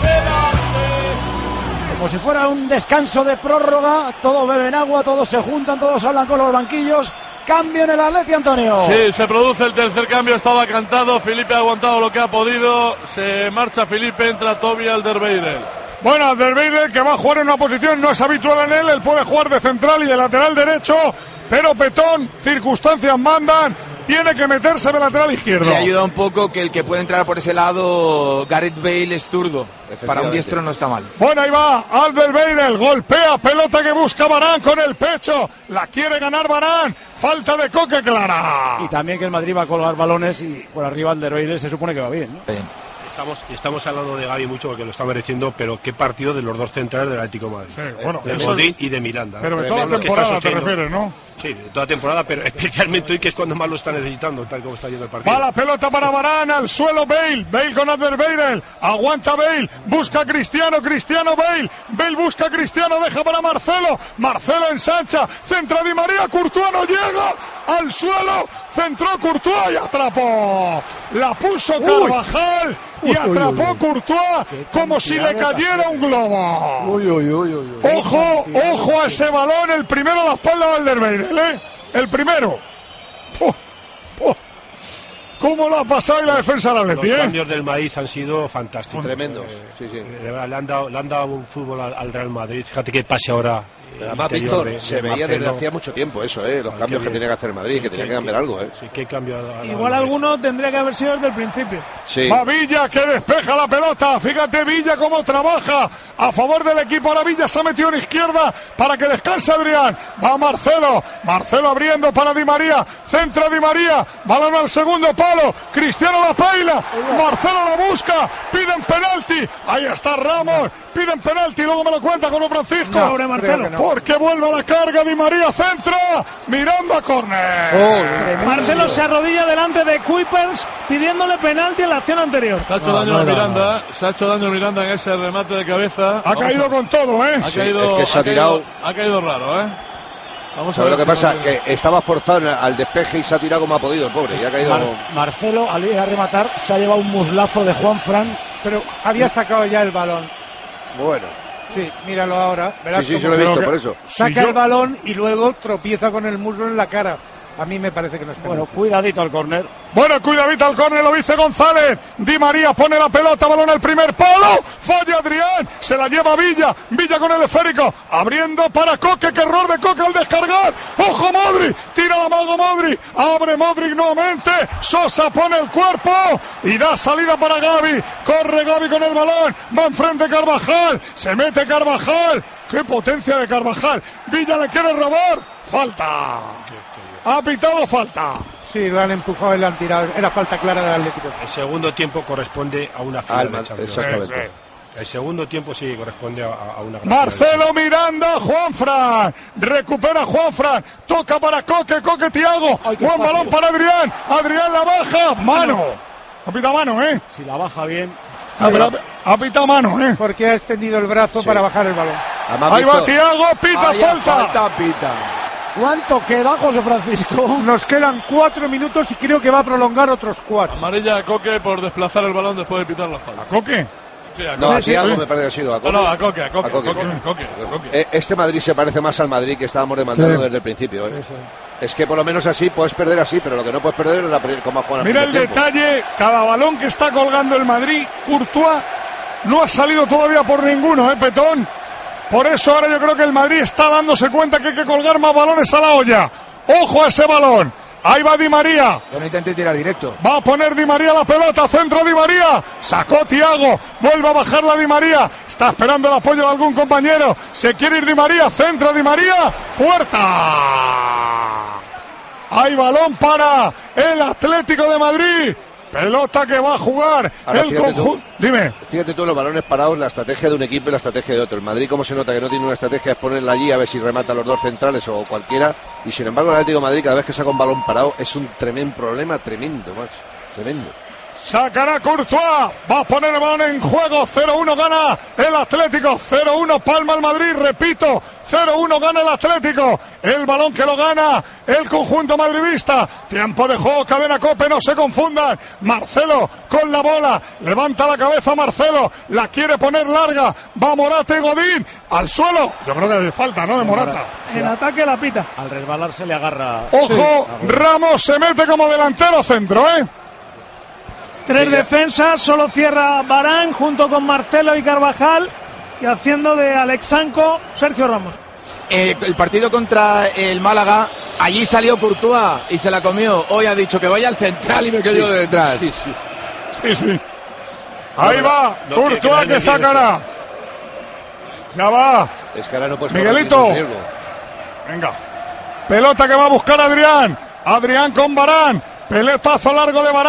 Como si fuera un descanso de prórroga, todos beben agua, todos se juntan, todos hablan con los banquillos. Cambio en el Atleti, Antonio. Sí, se produce el tercer cambio, estaba cantado. Felipe ha aguantado lo que ha podido. Se marcha Felipe, entra Toby Alderweireld. Bueno, Alderweireld, que va a jugar en una posición no es habitual en él, él puede jugar de central y de lateral derecho, pero Petón, circunstancias mandan, tiene que meterse de lateral izquierdo. Le ayuda un poco que el que puede entrar por ese lado, Gareth Bale, es zurdo. Para un diestro no está mal. Bueno, ahí va Alderweireld, golpea, pelota que busca Varane con el pecho, la quiere ganar Varane, falta de Coque clara. Y también que el Madrid va a colgar balones y por arriba Alderweireld se supone que va bien, ¿no? Bien. Estamos, estamos hablando de Gavi mucho porque lo está mereciendo, pero qué partido de los dos centrales del Atlético de Madrid. Sí, bueno, de eso Godín es... y de Miranda. Pero de toda la temporada te refieres, ¿no? Sí, de toda temporada, pero especialmente hoy que es cuando más lo está necesitando, tal como está yendo el partido. Va la pelota para Varane, al suelo Bale, Bale con Alderweireld, aguanta Bale, busca a Cristiano, Cristiano Bale, Bale busca a Cristiano, deja para Marcelo, Marcelo ensancha, centra Di María, Courtois no llega, al suelo, centró Courtois y atrapó, la puso Carvajal y atrapó Courtois como si le cayera un globo. Uy, uy, uy, uy. Ojo, ojo a ese balón, el primero a la espalda de Alderweireld, ¿eh? El primero. ¡Puh! ¡Puh! ¿Cómo lo ha pasado y la defensa de la Atleti? Los ¿eh? cambios del Madrid han sido fantásticos. Tremendos. Eh, sí, sí. De verdad, le han dado, le han dado un fútbol al, al Real Madrid. Fíjate qué pase ahora. Pero además, Víctor, de, de se veía Marcelo. Desde hacía mucho tiempo eso, ¿eh? Los Ay, cambios que tenía que hacer el Madrid, que tenía que cambiar algo, ¿eh? Sí, qué cambio a, a Igual alguno tendría que haber sido desde el principio. Sí. Va Villa, que despeja la pelota. Fíjate Villa cómo trabaja a favor del equipo. Ahora Villa se ha metido en izquierda para que descanse Adrián. Va Marcelo. Marcelo abriendo para Di María. Centro Di María. Balón al segundo palo. Cristiano la peila. Marcelo la busca. Piden penalti. Ahí está Ramos. Piden penalti. Luego me lo cuenta con un Francisco. No, Marcelo. No. Porque vuelve a la carga Di María. Centra. Miranda córner. Oh, Marcelo se arrodilla delante de Kuipers pidiéndole penalti en la acción anterior. Se ha hecho no, daño no, a no, Miranda. No. Se ha hecho daño a Miranda en ese remate de cabeza. Ha Vamos caído a... con todo, ¿eh? Ha sí, caído, es que se ha, ha, tirado... caído, ha caído raro, ¿eh? Vamos a ver lo que si pasa no... que estaba forzado al despeje y se ha tirado como ha podido el pobre y ha caído. Mar Marcelo al ir a rematar se ha llevado un muslazo de Juanfran, pero había sacado ya el balón. Bueno, sí, míralo ahora. Sí, sí, yo lo he visto, por eso. Saca si yo... el balón y luego tropieza con el muslo en la cara. A mí me parece que no es penalti. Bueno, cuidadito al córner. Bueno, cuidadito al córner, lo dice González. Di María pone la pelota, balón al primer palo. Falla Adrián, se la lleva Villa. Villa con el esférico, abriendo para Coque, que error de Coque al descargar. Ojo Modric, tira la mago Modric. Abre Modric nuevamente. Sosa pone el cuerpo y da salida para Gavi. Corre Gavi con el balón. Va enfrente Carvajal. Se mete Carvajal. ¡Qué potencia de Carvajal! Villa le quiere robar. Falta. Ha pitado falta. Sí, lo han empujado y lo han tirado. Era falta clara del Atlético. El segundo tiempo corresponde a una final Alma, de Champions. exactamente. Sí, sí. El segundo tiempo sí corresponde a, a una gran Marcelo Miranda, Juanfran. Recupera Juanfran. Toca para Coque, Coque Thiago. Buen espacio. Balón para Adrián. Adrián la baja. Mano. Ha pitado mano, ¿eh? Si la baja bien. Ha, ha pitado mano, ¿eh? Porque ha extendido el brazo sí. para bajar el balón. Además, Ahí visto... va Thiago. Pita, Ahí falta. falta, pita. ¿Cuánto queda, José Francisco? Nos quedan cuatro minutos y creo que va a prolongar otros cuatro. Amarilla a Coque por desplazar el balón después de pitar la falta. ¿A Coque? Sí, a no, Coque. aquí algo me parece que ha sido a Coque. No, no, a Coque, a Coque, a Coque, a Coque, a Coque, a Coque. Este Madrid se parece más al Madrid que estábamos demandando sí. desde el principio. ¿eh? Sí, sí. Es que por lo menos así puedes perder así, pero lo que no puedes perder es la como jugar. Mira el tiempo. Detalle, cada balón que está colgando el Madrid, Courtois no ha salido todavía por ninguno, ¿eh, Petón? Por eso ahora yo creo que el Madrid está dándose cuenta que hay que colgar más balones a la olla. ¡Ojo a ese balón! Ahí va Di María. Yo no intenté tirar directo. Va a poner Di María la pelota. Centro Di María. Sacó Thiago. Vuelve a bajar la Di María. Está esperando el apoyo de algún compañero. Se quiere ir Di María. Centro Di María. Puerta. Hay balón para el Atlético de Madrid. Pelota que va a jugar ahora, el conjunto. Dime. Fíjate tú, los balones parados, la estrategia de un equipo y la estrategia de otro. El Madrid, como se nota que no tiene una estrategia, es ponerla allí a ver si remata los dos centrales o cualquiera. Y sin embargo, el Atlético de Madrid, cada vez que saca un balón parado, es un tremendo problema, tremendo, macho. Tremendo. Sacará Courtois, va a poner el balón en juego. Cero uno gana el Atlético, cero uno palma el Madrid, repito, cero uno gana el Atlético. El balón que lo gana el conjunto madridista. Tiempo de juego, cadena COPE, no se confundan. Marcelo con la bola, levanta la cabeza Marcelo, la quiere poner larga, va Morata y Godín al suelo. Yo creo que hay falta, ¿no? De Morata. En ataque la pita. Al resbalarse le agarra. Ojo, sí. Ramos se mete como delantero centro, ¿eh? Tres defensas, solo cierra Varane junto con Marcelo y Carvajal y haciendo de Alexanco Sergio Ramos. Eh, el partido contra el Málaga, allí salió Courtois y se la comió. Hoy ha dicho que vaya al central y me quedo sí, yo de detrás. Sí, sí. sí, sí. Ahí no, va, no, Courtois que, que sacará. Ya va. Es que ahora no puedes Miguelito. Venga. Pelota que va a buscar Adrián. Adrián con Varane. Pelotazo largo de Varane.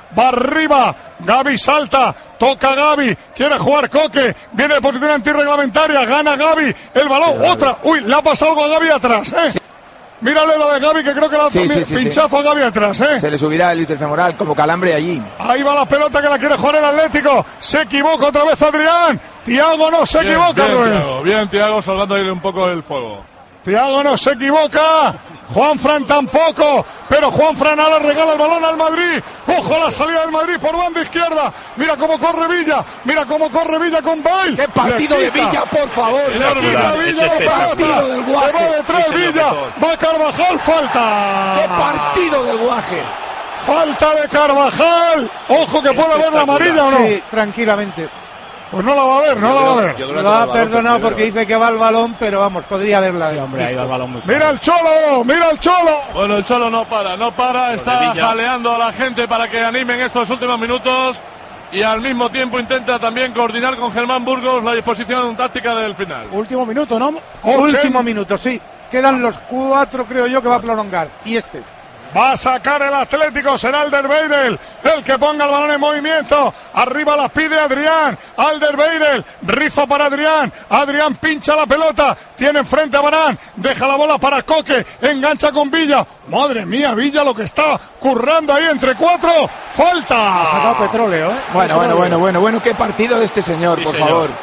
va arriba, Gavi salta, toca Gavi, quiere jugar Coque, viene de posición antirreglamentaria, gana Gavi, el balón, sí, otra, uy, le ha pasado algo a Gavi atrás, eh. Sí. Mírale lo de Gavi, que creo que le ha sí, sí, sí, pinchazo sí. a Gavi atrás, ¿eh? Se le subirá el bíceps femoral como calambre allí. Ahí va la pelota que la quiere jugar el Atlético. Se equivoca otra vez Adrián. Thiago no se bien, equivoca, bien, Luis. Thiago, bien, Thiago, salvando ahí un poco el fuego. Thiago no se equivoca. Juanfran tampoco. Pero Juanfran ahora regala el balón al Madrid. Ojo a la salida del Madrid por banda izquierda. Mira cómo corre Villa. Mira cómo corre Villa con Bale. ¡Qué partido de Villa, por favor! Le quita Villa la pelota. Se va detrás Villa. Va Carvajal, falta. ¡Qué partido del Guaje! Falta de Carvajal. Ojo que puede ver la amarilla o no. Sí, tranquilamente. Pues no la va a ver, no la va a ver. Lo ha perdonado porque dice que va al balón, pero vamos, podría verla. Sí, hombre, ha ido al balón muy Mira el Cholo, mira el Cholo. Bueno, el Cholo no para, no para, está jaleando a la gente para que animen estos últimos minutos y al mismo tiempo intenta también coordinar con Germán Burgos la disposición táctica del final. Último minuto, ¿no? Último minuto, sí. Quedan los cuatro, creo yo, que va a prolongar. Y este. Va a sacar el Atlético, será Alderweireld el que ponga el balón en movimiento. Arriba la pide Adrián. Alderweireld, rizo para Adrián. Adrián pincha la pelota, tiene enfrente a Varane, deja la bola para Coque, engancha con Villa. Madre mía, Villa lo que está currando ahí entre cuatro. Falta. Ha sacado petróleo, ¿eh? Bueno, petróleo. bueno, bueno, bueno, bueno, qué partido de este señor, sí, por señor. favor.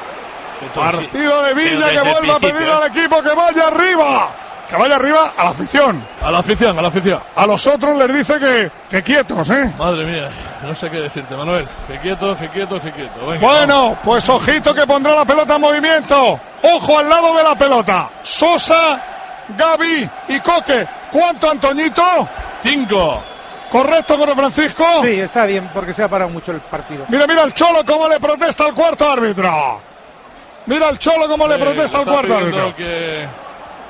Partido de Villa que vuelve a pedir al equipo que vaya arriba. Que vaya arriba a la afición. A la afición, a la afición. A los otros les dice que, que quietos, ¿eh? Madre mía, no sé qué decirte, Manuel. Que quietos, que quietos, que quietos. Venga, bueno, vamos. Pues ojito que pondrá la pelota en movimiento. Ojo al lado de la pelota. Sosa, Gavi y Coque. ¿Cuánto, Antoñito? Cinco. ¿Correcto, Corre Francisco? Sí, está bien, porque se ha parado mucho el partido. Mira, mira el Cholo cómo le protesta al cuarto árbitro. Mira el Cholo cómo sí, le protesta al cuarto árbitro. Que...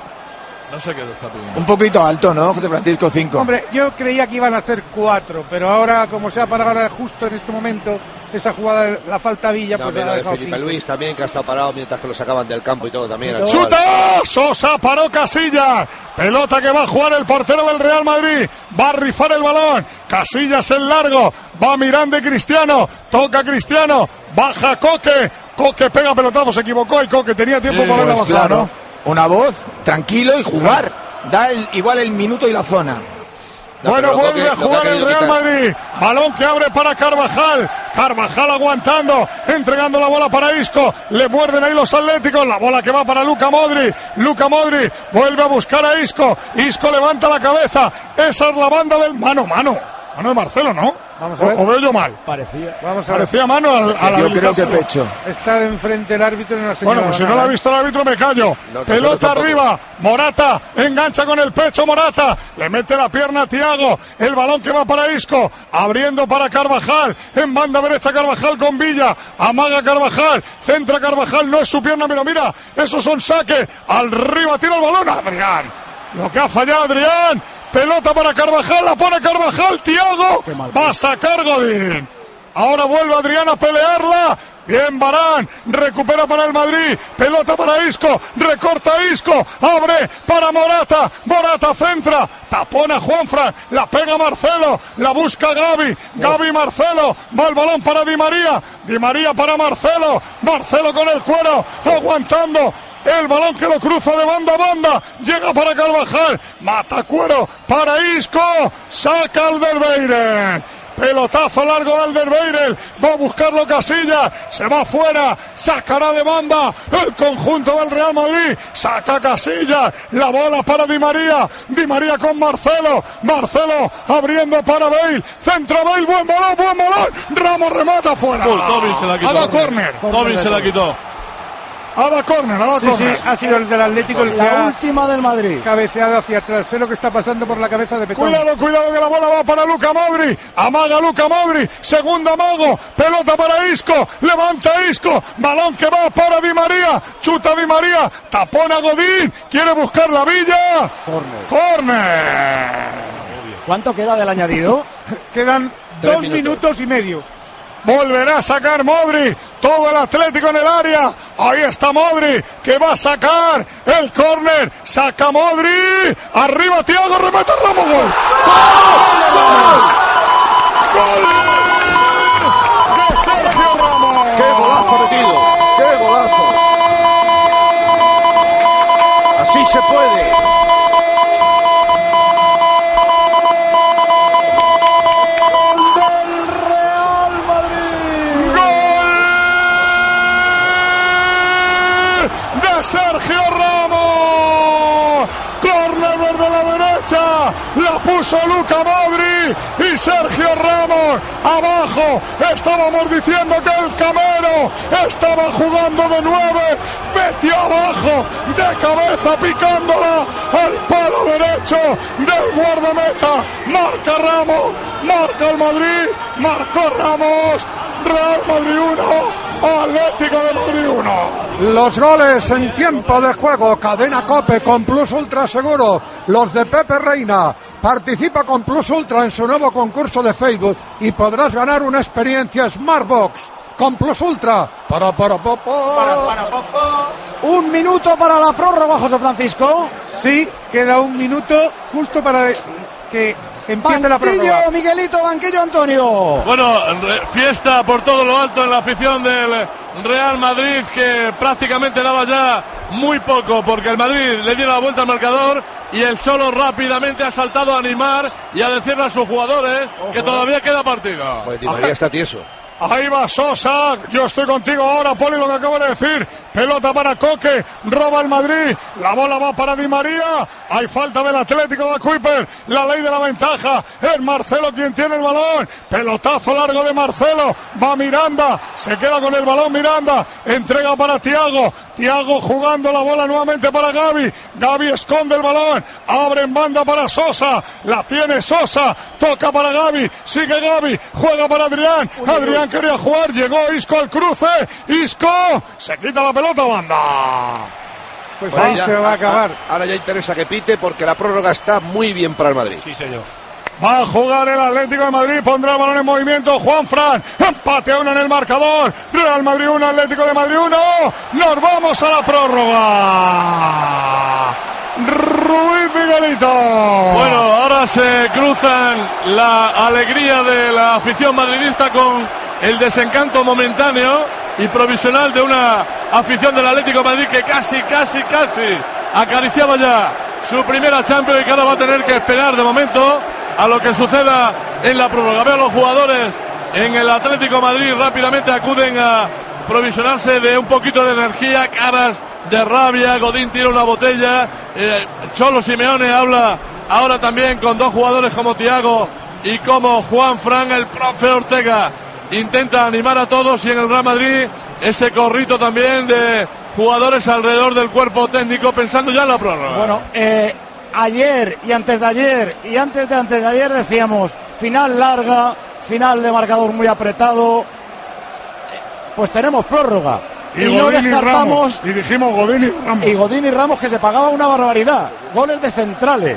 No sé qué está pidiendo. Un poquito alto, ¿no, José Francisco? Cinco. Hombre, yo creía que iban a ser cuatro, pero ahora, como se ha parado ahora justo en este momento, esa jugada, la falta Villa, no, pues la la ha de dejado Felipe cinco. Luis también, que ha estado parado mientras que lo sacaban del campo y todo también. ¡Chuta! Sosa paró Casillas. Pelota que va a jugar el portero del Real Madrid. Va a rifar el balón. Casillas en largo. Va Miranda y Cristiano. Toca Cristiano. Baja Coque. Coque pega pelotazo. Se equivocó y Coque tenía tiempo sí, para verla pues bajar, claro. ¿no? Una voz, tranquilo y jugar. Da el, igual el minuto y la zona. No, bueno, vuelve a jugar el Real Madrid. Balón que abre para Carvajal. Carvajal aguantando, entregando la bola para Isco. Le muerden ahí los Atléticos. La bola que va para Luka Modric. Luka Modric vuelve a buscar a Isco. Isco levanta la cabeza. Esa es la banda del mano, mano. Mano de Marcelo, ¿no? Vamos a ver. O, o veo yo mal. Parecía. Vamos a Parecía ver. mano al, a la Yo creo que pecho. Está de enfrente el árbitro y no ha Bueno, pues si no lo ha visto el árbitro me callo. No, pelota arriba. Morata engancha con el pecho Morata. Le mete la pierna a Thiago. El balón que va para Isco. Abriendo para Carvajal. En banda derecha Carvajal con Villa. Amaga Carvajal. Centra Carvajal. No es su pierna, pero mira. Esos son saques. Arriba tira el balón. Adrián. Lo que ha fallado Adrián. Pelota para Carvajal, la pone Carvajal, Thiago, va a sacar Godín. Ahora vuelve Adrián a pelearla. Bien Varane, recupera para el Madrid, pelota para Isco, recorta Isco, abre para Morata, Morata centra, tapona Juanfran, la pega Marcelo, la busca Gavi, Gavi Marcelo, va el balón para Di María, Di María para Marcelo, Marcelo con el cuero, aguantando. El balón que lo cruza de banda a banda. Llega para Carvajal. Mata Cuero para Isco. Saca Alderweireld. Pelotazo largo de Alderweireld. Va a buscarlo Casillas. Se va afuera. Sacará de banda el conjunto del Real Madrid. Saca Casillas. La bola para Di María. Di María con Marcelo. Marcelo abriendo para Bale. Centra Bale. Buen balón, buen balón. Ramos remata afuera. Tobin se la quitó. A la córner. Tobin se la quitó. A la córner, a la sí, córner. Sí, ha sido el del Atlético el que la ha última del Madrid. Cabeceado hacia atrás. Sé lo que está pasando por la cabeza de Petón. Cuidado, cuidado que la bola va para Luka Modric. Amaga Luka Modric. Segundo amago. Pelota para Isco. Levanta Isco. Balón que va para Di María. Chuta Di María. Tapona Godín. Quiere buscar la Villa. Corner. Corner. ¿Cuánto queda del añadido? Quedan dos minutos. minutos y medio. Volverá a sacar Modric. Todo el Atlético en el área. Ahí está Modric que va a sacar el córner. Saca Modric. Arriba Thiago. Remete Ramos. Gol. ¡Gol! ¡Gol! sí se puede. Sergio Ramos, córner desde la derecha, la puso Luka Modric y Sergio Ramos abajo. Estábamos diciendo que el Camero estaba jugando de nueve, metió abajo de cabeza picándola al palo derecho del guardameta. Marca Ramos, marca el Madrid, marcó Ramos. Real Madrid uno, Atlético de Madrid uno. Los goles en tiempo de juego, Cadena COPE con Plus Ultra Seguro, los de Pepe Reina. Participa con Plus Ultra en su nuevo concurso de Facebook y podrás ganar una experiencia Smartbox con Plus Ultra. Para, para, para, para, para, para. Un minuto para la prórroga, José Francisco. Sí, queda un minuto justo para que empiece la prórroga. Banquillo, Miguelito, banquillo, Antonio. Bueno, fiesta por todo lo alto en la afición del Real Madrid, que prácticamente daba ya muy poco porque el Madrid le dio la vuelta al marcador y el Cholo rápidamente ha saltado a animar y a decirle a sus jugadores Ojo. que todavía queda partido. Pues Di María está tieso. Ahí va Sosa, yo estoy contigo ahora, Poli, lo que acabo de decir. Pelota para Coque, roba el Madrid, la bola va para Di María. Hay falta del Atlético de Kuiper, la ley de la ventaja. Es Marcelo quien tiene el balón. Pelotazo largo de Marcelo, va Miranda, se queda con el balón Miranda, entrega para Thiago. Thiago jugando la bola nuevamente para Gavi. Gavi esconde el balón, abre en banda para Sosa, la tiene Sosa, toca para Gavi, sigue Gavi, juega para Adrián. Adrián quería jugar, llegó Isco al cruce, Isco se quita la pelota, banda. Pues bueno, ahí ya, se va a acabar. Ahora ya interesa que pite porque la prórroga está muy bien para el Madrid. Sí, señor. Va a jugar el Atlético de Madrid, pondrá el balón en movimiento Juanfran, empate a uno en el marcador, Real Madrid uno, Atlético de Madrid uno, nos vamos a la prórroga. Ruiz Miguelito. Bueno, ahora se cruzan la alegría de la afición madridista con el desencanto momentáneo y provisional de una afición del Atlético de Madrid que casi, casi, casi acariciaba ya su primera Champions y que ahora va a tener que esperar de momento a lo que suceda en la prórroga. Veo a los jugadores en el Atlético de Madrid rápidamente acuden a provisionarse de un poquito de energía, caras de rabia. Godín tira una botella, eh, Cholo Simeone habla ahora también con dos jugadores como Thiago y como Juanfran. El profe Ortega intenta animar a todos y en el Real Madrid ese corrito también de jugadores alrededor del cuerpo técnico pensando ya en la prórroga. Bueno, eh, ayer y antes de ayer y antes de antes de ayer decíamos final larga, final de marcador muy apretado, pues tenemos prórroga. Y, y no descartamos. Y, y dijimos Godín y Ramos. Y Godín y Ramos, que se pagaba una barbaridad. Goles de centrales.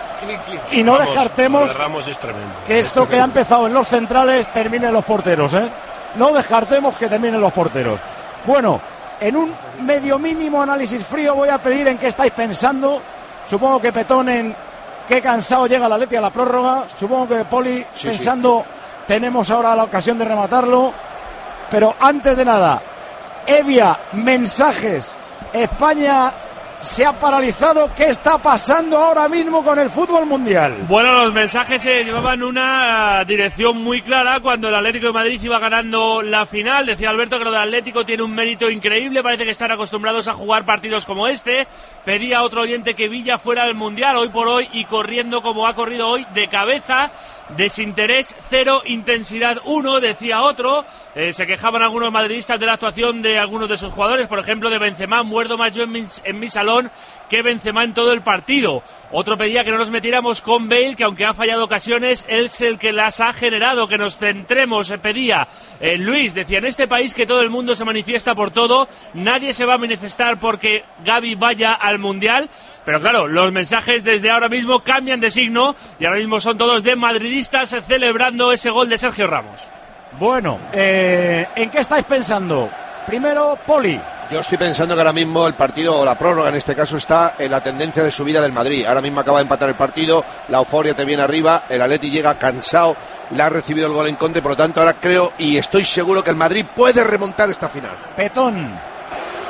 Y no Ramos, descartemos Ramos es tremendo, que esto es que ha empezado en los centrales termine en los porteros, ¿eh? No descartemos que termine en los porteros. Bueno, en un medio mínimo análisis frío voy a pedir en qué estáis pensando. Supongo que Petón en qué cansado llega la Atleti a la prórroga. Supongo que Poli sí, pensando sí. Tenemos ahora la ocasión de rematarlo. Pero antes de nada, Evia, mensajes. España se ha paralizado. ¿Qué está pasando ahora mismo con el fútbol mundial? Bueno, los mensajes se llevaban una dirección muy clara cuando el Atlético de Madrid iba ganando la final. Decía Alberto que lo del Atlético tiene un mérito increíble, parece que están acostumbrados a jugar partidos como este. Pedía a otro oyente que Villa fuera al mundial hoy por hoy y corriendo como ha corrido hoy de cabeza. Desinterés cero, intensidad uno, decía otro. Eh, se quejaban algunos madridistas de la actuación de algunos de sus jugadores, por ejemplo de Benzema. Muerdo más yo en mi, en mi salón que Benzema en todo el partido. Otro pedía que no nos metiéramos con Bale, que aunque ha fallado ocasiones, él es el que las ha generado, que nos centremos, eh, pedía eh, Luis, decía, en este país que todo el mundo se manifiesta por todo, nadie se va a manifestar porque Gavi vaya al Mundial. Pero claro, los mensajes desde ahora mismo cambian de signo y ahora mismo son todos de madridistas celebrando ese gol de Sergio Ramos. Bueno, eh, ¿en qué estáis pensando? Primero, Poli. Yo estoy pensando que ahora mismo el partido, o la prórroga en este caso, está en la tendencia de subida del Madrid. Ahora mismo acaba de empatar el partido, la euforia te viene arriba, el Atleti llega cansado, le ha recibido el gol en contra, por lo tanto ahora creo y estoy seguro que el Madrid puede remontar esta final. Petón.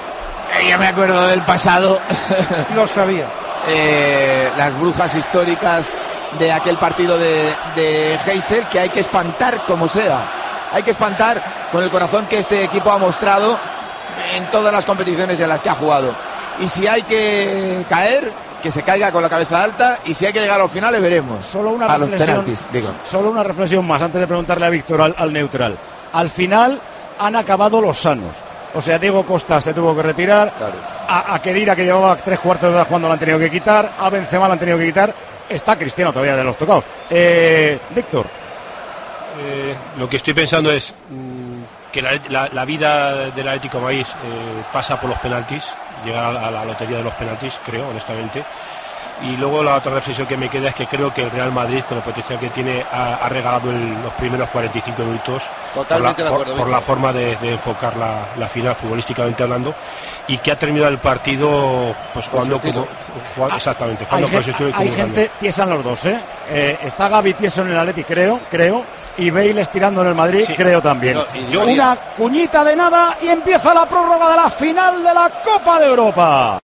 Eh, ya me acuerdo del pasado. Lo sabía. Eh, las brujas históricas de aquel partido de, de Heysel, que hay que espantar como sea. Hay que espantar con el corazón que este equipo ha mostrado en todas las competiciones en las que ha jugado. Y si hay que caer, que se caiga con la cabeza alta, y si hay que llegar a los finales, veremos. Solo una a los reflexión, penaltis, digo. Solo una reflexión más antes de preguntarle a Víctor al, al neutral. Al final han acabado los sanos. O sea, Diego Costa se tuvo que retirar, claro. a, a Kedira, que llevaba tres cuartos de hora jugando, lo han tenido que quitar, a Benzema lo han tenido que quitar, está Cristiano todavía de los tocados. Eh, Víctor. Eh, lo que estoy pensando es mmm, que la, la, la vida del Atlético de Madrid eh, pasa por los penaltis, llegar a la, a la lotería de los penaltis, creo, honestamente. Y luego la otra reflexión que me queda es que creo que el Real Madrid, con el potencial que tiene, ha, ha regalado el, los primeros cuarenta y cinco minutos Totalmente por la, de acuerdo, por, por la forma de, de enfocar la, la final futbolísticamente hablando, y que ha terminado el partido pues jugando como jugando, exactamente jugando hay, con gente, hay gente tiesan los dos, ¿eh? Eh, está Gavi tieso en el Atleti, creo, creo, y Bale estirando en el Madrid, sí, creo también. No, yo una cuñita de nada y empieza la prórroga de la final de la Copa de Europa.